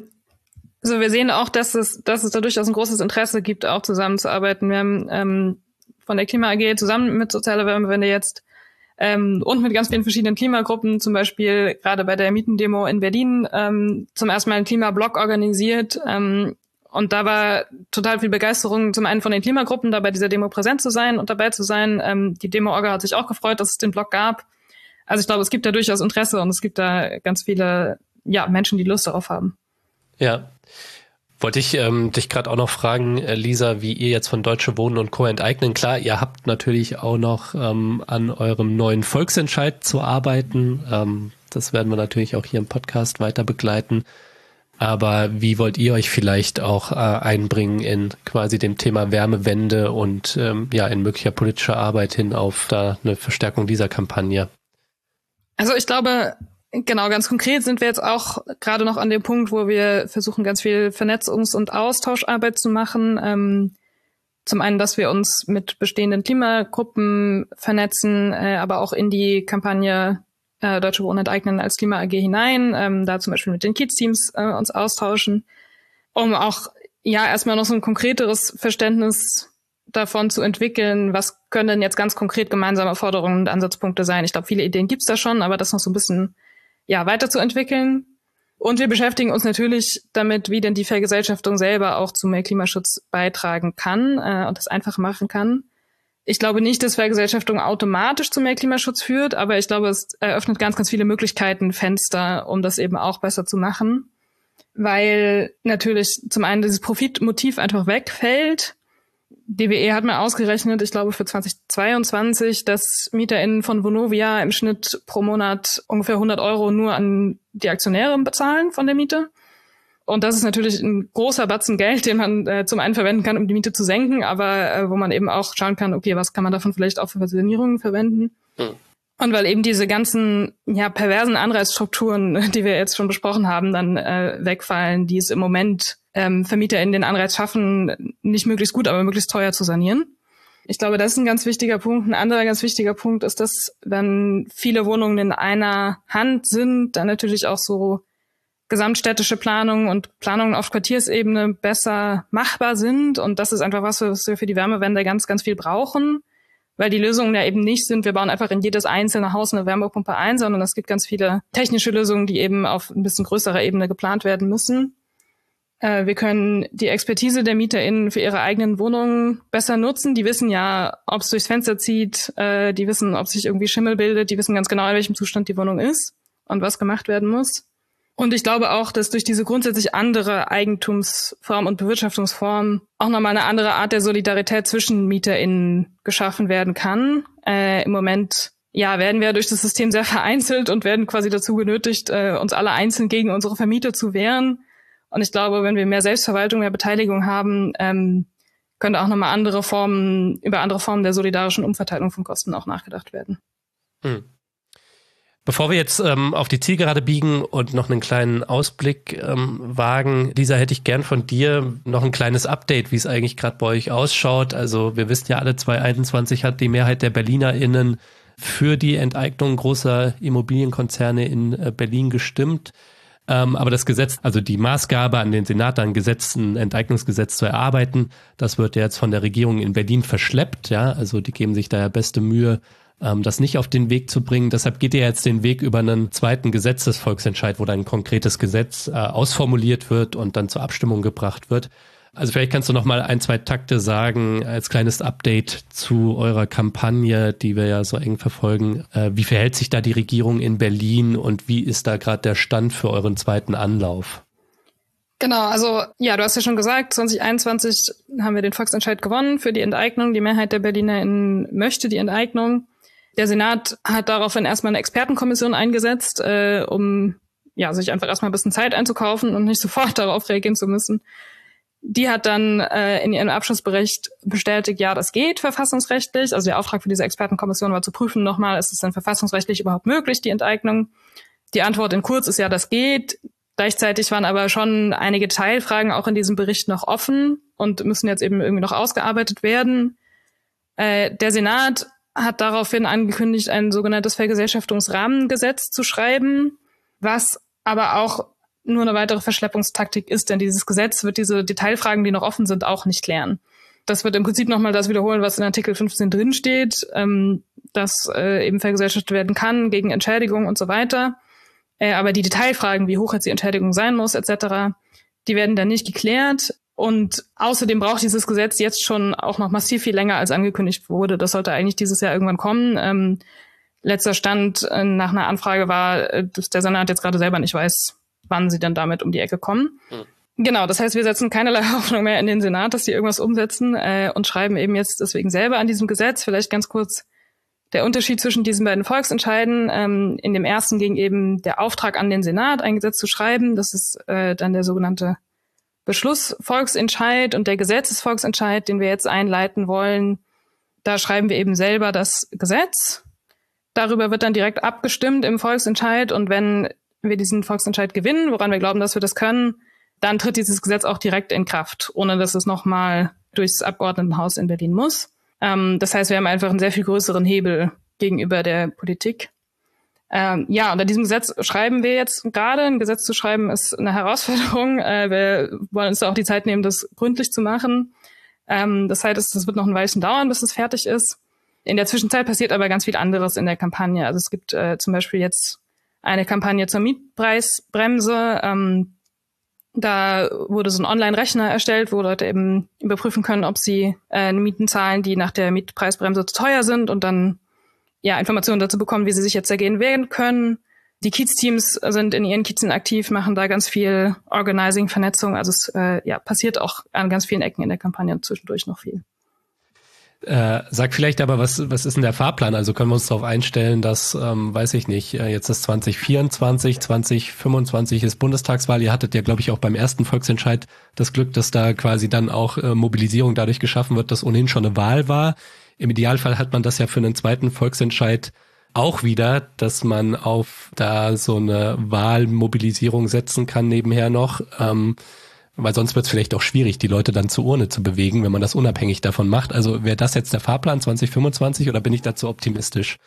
also wir sehen auch, dass es da durchaus ein großes Interesse gibt, auch zusammenzuarbeiten. Wir haben von der Klima AG zusammen mit Soziale Wärmewende jetzt und mit ganz vielen verschiedenen Klimagruppen, zum Beispiel gerade bei der Mietendemo in Berlin, zum ersten Mal einen Klimablock organisiert. Und da war total viel Begeisterung zum einen von den Klimagruppen, da bei dieser Demo präsent zu sein und dabei zu sein. Die Demo-Orga hat sich auch gefreut, dass es den Blog gab. Also ich glaube, es gibt da durchaus Interesse und es gibt da ganz viele Menschen, die Lust darauf haben. Ja. Wollte ich dich gerade auch noch fragen, Lisa, wie ihr jetzt von Deutsche Wohnen und Co. enteignen. Klar, ihr habt natürlich auch noch an eurem neuen Volksentscheid zu arbeiten. Das werden wir natürlich auch hier im Podcast weiter begleiten. Aber wie wollt ihr euch vielleicht auch einbringen in quasi dem Thema Wärmewende und in möglicher politischer Arbeit hin auf da eine Verstärkung dieser Kampagne? Also ich glaube, ganz konkret sind wir jetzt auch gerade noch an dem Punkt, wo wir versuchen, ganz viel Vernetzungs- und Austauscharbeit zu machen. Zum einen, dass wir uns mit bestehenden Klimagruppen vernetzen, aber auch in die Kampagne Deutsche Wohnen enteignen als Klima AG hinein, da zum Beispiel mit den Kiez-Teams uns austauschen, um auch erstmal noch so ein konkreteres Verständnis davon zu entwickeln, was können denn jetzt ganz konkret gemeinsame Forderungen und Ansatzpunkte sein. Ich glaube, viele Ideen gibt's da schon, aber das noch so ein bisschen weiterzuentwickeln. Und wir beschäftigen uns natürlich damit, wie denn die Vergesellschaftung selber auch zu mehr Klimaschutz beitragen kann und das einfach machen kann. Ich glaube nicht, dass Vergesellschaftung automatisch zu mehr Klimaschutz führt, aber ich glaube, es eröffnet ganz, ganz viele Möglichkeiten, Fenster, um das eben auch besser zu machen. Weil natürlich zum einen dieses Profitmotiv einfach wegfällt. DWE hat mal ausgerechnet, ich glaube für 2022, dass MieterInnen von Vonovia im Schnitt pro Monat ungefähr 100 € nur an die Aktionäre bezahlen von der Miete. Und das ist natürlich ein großer Batzen Geld, den man zum einen verwenden kann, um die Miete zu senken, aber wo man eben auch schauen kann, okay, was kann man davon vielleicht auch für Sanierungen verwenden? Und weil eben diese ganzen perversen Anreizstrukturen, die wir jetzt schon besprochen haben, dann wegfallen, die es im Moment VermieterInnen den Anreiz schaffen, nicht möglichst gut, aber möglichst teuer zu sanieren. Ich glaube, das ist ein ganz wichtiger Punkt. Ein anderer ganz wichtiger Punkt ist, dass wenn viele Wohnungen in einer Hand sind, dann natürlich auch so gesamtstädtische Planungen und Planungen auf Quartiersebene besser machbar sind. Und das ist einfach was wir für die Wärmewende ganz, ganz viel brauchen. Weil die Lösungen ja eben nicht sind, wir bauen einfach in jedes einzelne Haus eine Wärmepumpe ein, sondern es gibt ganz viele technische Lösungen, die eben auf ein bisschen größerer Ebene geplant werden müssen. Wir können die Expertise der MieterInnen für ihre eigenen Wohnungen besser nutzen. Die wissen ja, ob es durchs Fenster zieht, die wissen, ob sich irgendwie Schimmel bildet, die wissen ganz genau, in welchem Zustand die Wohnung ist und was gemacht werden muss. Und ich glaube auch, dass durch diese grundsätzlich andere Eigentumsform und Bewirtschaftungsform auch nochmal eine andere Art der Solidarität zwischen MieterInnen geschaffen werden kann. Im Moment werden wir durch das System sehr vereinzelt und werden quasi dazu genötigt, uns alle einzeln gegen unsere Vermieter zu wehren. Und ich glaube, wenn wir mehr Selbstverwaltung, mehr Beteiligung haben, könnte auch nochmal über andere Formen der solidarischen Umverteilung von Kosten auch nachgedacht werden. Bevor wir jetzt auf die Zielgerade biegen und noch einen kleinen Ausblick wagen, Lisa, hätte ich gern von dir noch ein kleines Update, wie es eigentlich gerade bei euch ausschaut. Also wir wissen ja alle, 2021 hat die Mehrheit der BerlinerInnen für die Enteignung großer Immobilienkonzerne in Berlin gestimmt. Aber das Gesetz, also die Maßgabe an den Senat, ein Enteignungsgesetz zu erarbeiten, das wird ja jetzt von der Regierung in Berlin verschleppt. Ja, also die geben sich da ja beste Mühe, das nicht auf den Weg zu bringen. Deshalb geht ihr jetzt den Weg über einen zweiten Gesetzesvolksentscheid, wo dann ein konkretes Gesetz ausformuliert wird und dann zur Abstimmung gebracht wird. Also vielleicht kannst du noch mal 1-2 Takte sagen, als kleines Update zu eurer Kampagne, die wir ja so eng verfolgen. Wie verhält sich da die Regierung in Berlin und wie ist da gerade der Stand für euren zweiten Anlauf? Genau, also du hast ja schon gesagt, 2021 haben wir den Volksentscheid gewonnen für die Enteignung. Die Mehrheit der BerlinerInnen möchte die Enteignung. Der Senat hat daraufhin erstmal eine Expertenkommission eingesetzt, um sich einfach erstmal ein bisschen Zeit einzukaufen und nicht sofort darauf reagieren zu müssen. Die hat dann in ihrem Abschlussbericht bestätigt, ja, das geht verfassungsrechtlich. Also der Auftrag für diese Expertenkommission war zu prüfen nochmal, ist es denn verfassungsrechtlich überhaupt möglich, die Enteignung? Die Antwort in kurz ist ja, das geht. Gleichzeitig waren aber schon einige Teilfragen auch in diesem Bericht noch offen und müssen jetzt eben irgendwie noch ausgearbeitet werden. Der Senat hat daraufhin angekündigt, ein sogenanntes Vergesellschaftungsrahmengesetz zu schreiben, was aber auch nur eine weitere Verschleppungstaktik ist, denn dieses Gesetz wird diese Detailfragen, die noch offen sind, auch nicht klären. Das wird im Prinzip nochmal das wiederholen, was in Artikel 15 drin steht, dass eben vergesellschaftet werden kann gegen Entschädigung und so weiter. Aber die Detailfragen, wie hoch jetzt die Entschädigung sein muss, etc., die werden dann nicht geklärt. Und außerdem braucht dieses Gesetz jetzt schon auch noch massiv viel länger, als angekündigt wurde. Das sollte eigentlich dieses Jahr irgendwann kommen. Letzter Stand nach einer Anfrage war, dass der Senat jetzt gerade selber nicht weiß, wann sie dann damit um die Ecke kommen. Genau, das heißt, wir setzen keinerlei Hoffnung mehr in den Senat, dass sie irgendwas umsetzen und schreiben eben jetzt deswegen selber an diesem Gesetz. Vielleicht ganz kurz der Unterschied zwischen diesen beiden Volksentscheiden. In dem ersten ging eben der Auftrag an den Senat, ein Gesetz zu schreiben. Das ist dann der sogenannte Beschlussvolksentscheid, und der Gesetzesvolksentscheid, den wir jetzt einleiten wollen, da schreiben wir eben selber das Gesetz. Darüber wird dann direkt abgestimmt im Volksentscheid, und wenn wir diesen Volksentscheid gewinnen, woran wir glauben, dass wir das können, dann tritt dieses Gesetz auch direkt in Kraft, ohne dass es nochmal durchs Abgeordnetenhaus in Berlin muss. Das heißt, wir haben einfach einen sehr viel größeren Hebel gegenüber der Politik. Unter diesem Gesetz schreiben wir jetzt gerade. Ein Gesetz zu schreiben ist eine Herausforderung. Wir wollen uns da auch die Zeit nehmen, das gründlich zu machen. Das heißt, es wird noch ein Weilchen dauern, bis es fertig ist. In der Zwischenzeit passiert aber ganz viel anderes in der Kampagne. Also es gibt zum Beispiel jetzt eine Kampagne zur Mietpreisbremse. Da wurde so ein Online-Rechner erstellt, wo Leute eben überprüfen können, ob sie Mieten zahlen, die nach der Mietpreisbremse zu teuer sind und dann Informationen dazu bekommen, wie sie sich jetzt dagegen wehren können. Die Kiez-Teams sind in ihren Kiezen aktiv, machen da ganz viel Organizing, Vernetzung. Also es passiert auch an ganz vielen Ecken in der Kampagne und zwischendurch noch viel. Sag vielleicht aber, was ist denn der Fahrplan? Also können wir uns darauf einstellen, dass, weiß ich nicht, jetzt ist 2024, 2025 ist Bundestagswahl. Ihr hattet ja, glaube ich, auch beim ersten Volksentscheid das Glück, dass da quasi dann auch Mobilisierung dadurch geschaffen wird, dass ohnehin schon eine Wahl war. Im Idealfall hat man das ja für einen zweiten Volksentscheid auch wieder, dass man auf da so eine Wahlmobilisierung setzen kann nebenher noch, weil sonst wird es vielleicht auch schwierig, die Leute dann zur Urne zu bewegen, wenn man das unabhängig davon macht. Also wäre das jetzt der Fahrplan 2025 oder bin ich dazu optimistisch?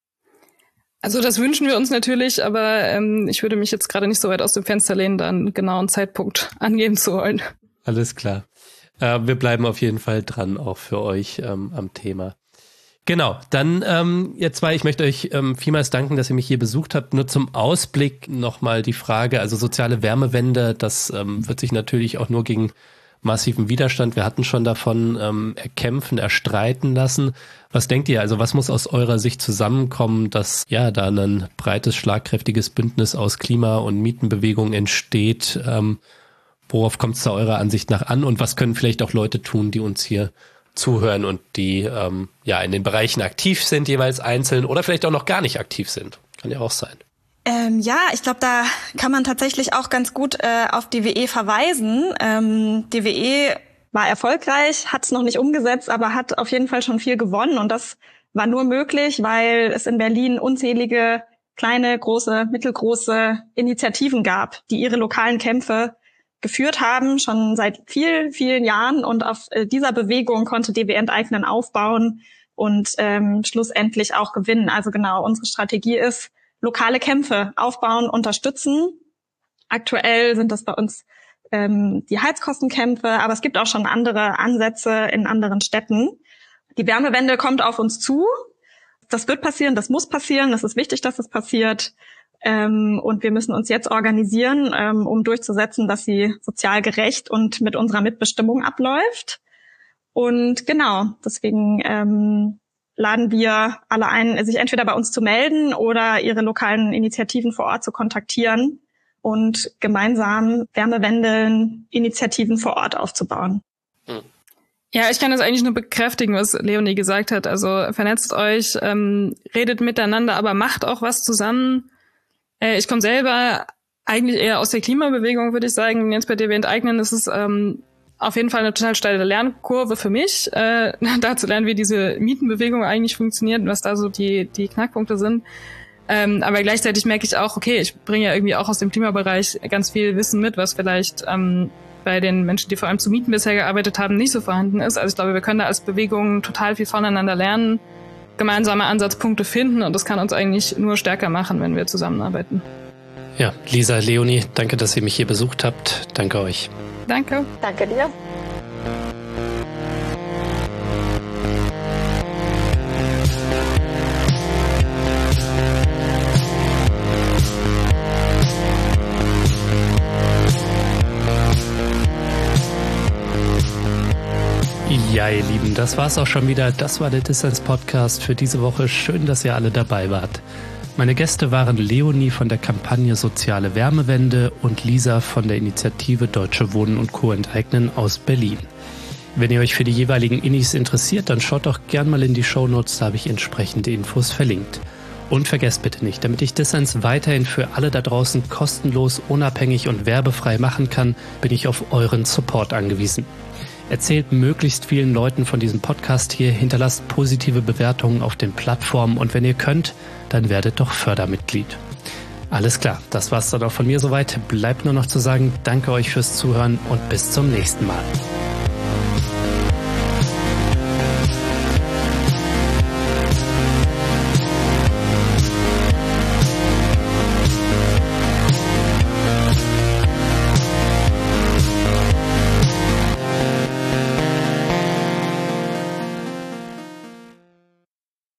Also das wünschen wir uns natürlich, aber ich würde mich jetzt gerade nicht so weit aus dem Fenster lehnen, da einen genauen Zeitpunkt angeben zu wollen. Alles klar. Wir bleiben auf jeden Fall dran, auch für euch am Thema. Genau, dann ihr zwei, ich möchte euch vielmals danken, dass ihr mich hier besucht habt. Nur zum Ausblick nochmal die Frage, also soziale Wärmewende, das wird sich natürlich auch nur gegen massiven Widerstand, wir hatten schon davon, erkämpfen, erstreiten lassen. Was denkt ihr, also was muss aus eurer Sicht zusammenkommen, dass da ein breites, schlagkräftiges Bündnis aus Klima- und Mietenbewegung entsteht? Worauf kommt es da eurer Ansicht nach an und was können vielleicht auch Leute tun, die uns hier zuhören und die in den Bereichen aktiv sind, jeweils einzeln oder vielleicht auch noch gar nicht aktiv sind? Kann ja auch sein. Ich glaube, da kann man tatsächlich auch ganz gut auf die WE verweisen. Die WE war erfolgreich, hat es noch nicht umgesetzt, aber hat auf jeden Fall schon viel gewonnen. Und das war nur möglich, weil es in Berlin unzählige kleine, große, mittelgroße Initiativen gab, die ihre lokalen Kämpfe geführt haben, schon seit vielen, vielen Jahren. Und auf dieser Bewegung konnte DW Enteignen aufbauen und schlussendlich auch gewinnen. Also genau, unsere Strategie ist, lokale Kämpfe aufbauen, unterstützen. Aktuell sind das bei uns die Heizkostenkämpfe, aber es gibt auch schon andere Ansätze in anderen Städten. Die Wärmewende kommt auf uns zu. Das wird passieren, das muss passieren, das ist wichtig, dass es passiert. Und wir müssen uns jetzt organisieren, um durchzusetzen, dass sie sozial gerecht und mit unserer Mitbestimmung abläuft. Und genau, deswegen laden wir alle ein, sich entweder bei uns zu melden oder ihre lokalen Initiativen vor Ort zu kontaktieren und gemeinsam Wärmewenden-Initiativen vor Ort aufzubauen. Ja, ich kann das eigentlich nur bekräftigen, was Leonie gesagt hat. Also vernetzt euch, redet miteinander, aber macht auch was zusammen. Ich komme selber eigentlich eher aus der Klimabewegung, würde ich sagen. Jetzt bei DW Enteignen ist es auf jeden Fall eine total steile Lernkurve für mich, da zu lernen, wie diese Mietenbewegung eigentlich funktioniert und was da so die Knackpunkte sind. Aber gleichzeitig merke ich auch, okay, ich bringe ja irgendwie auch aus dem Klimabereich ganz viel Wissen mit, was vielleicht bei den Menschen, die vor allem zu Mieten bisher gearbeitet haben, nicht so vorhanden ist. Also ich glaube, wir können da als Bewegung total viel voneinander lernen, gemeinsame Ansatzpunkte finden und das kann uns eigentlich nur stärker machen, wenn wir zusammenarbeiten. Ja, Lisa, Leonie, danke, dass ihr mich hier besucht habt. Danke euch. Danke. Danke dir. Ja, ihr Lieben, das war's auch schon wieder. Das war der Dissens-Podcast für diese Woche. Schön, dass ihr alle dabei wart. Meine Gäste waren Leonie von der Kampagne Soziale Wärmewende und Lisa von der Initiative Deutsche Wohnen und Co. Enteignen aus Berlin. Wenn ihr euch für die jeweiligen Innis interessiert, dann schaut doch gern mal in die Shownotes, da habe ich entsprechende Infos verlinkt. Und vergesst bitte nicht, damit ich Dissens weiterhin für alle da draußen kostenlos, unabhängig und werbefrei machen kann, bin ich auf euren Support angewiesen. Erzählt möglichst vielen Leuten von diesem Podcast hier, hinterlasst positive Bewertungen auf den Plattformen und wenn ihr könnt, dann werdet doch Fördermitglied. Alles klar, das war's dann auch von mir soweit. Bleibt nur noch zu sagen, danke euch fürs Zuhören und bis zum nächsten Mal.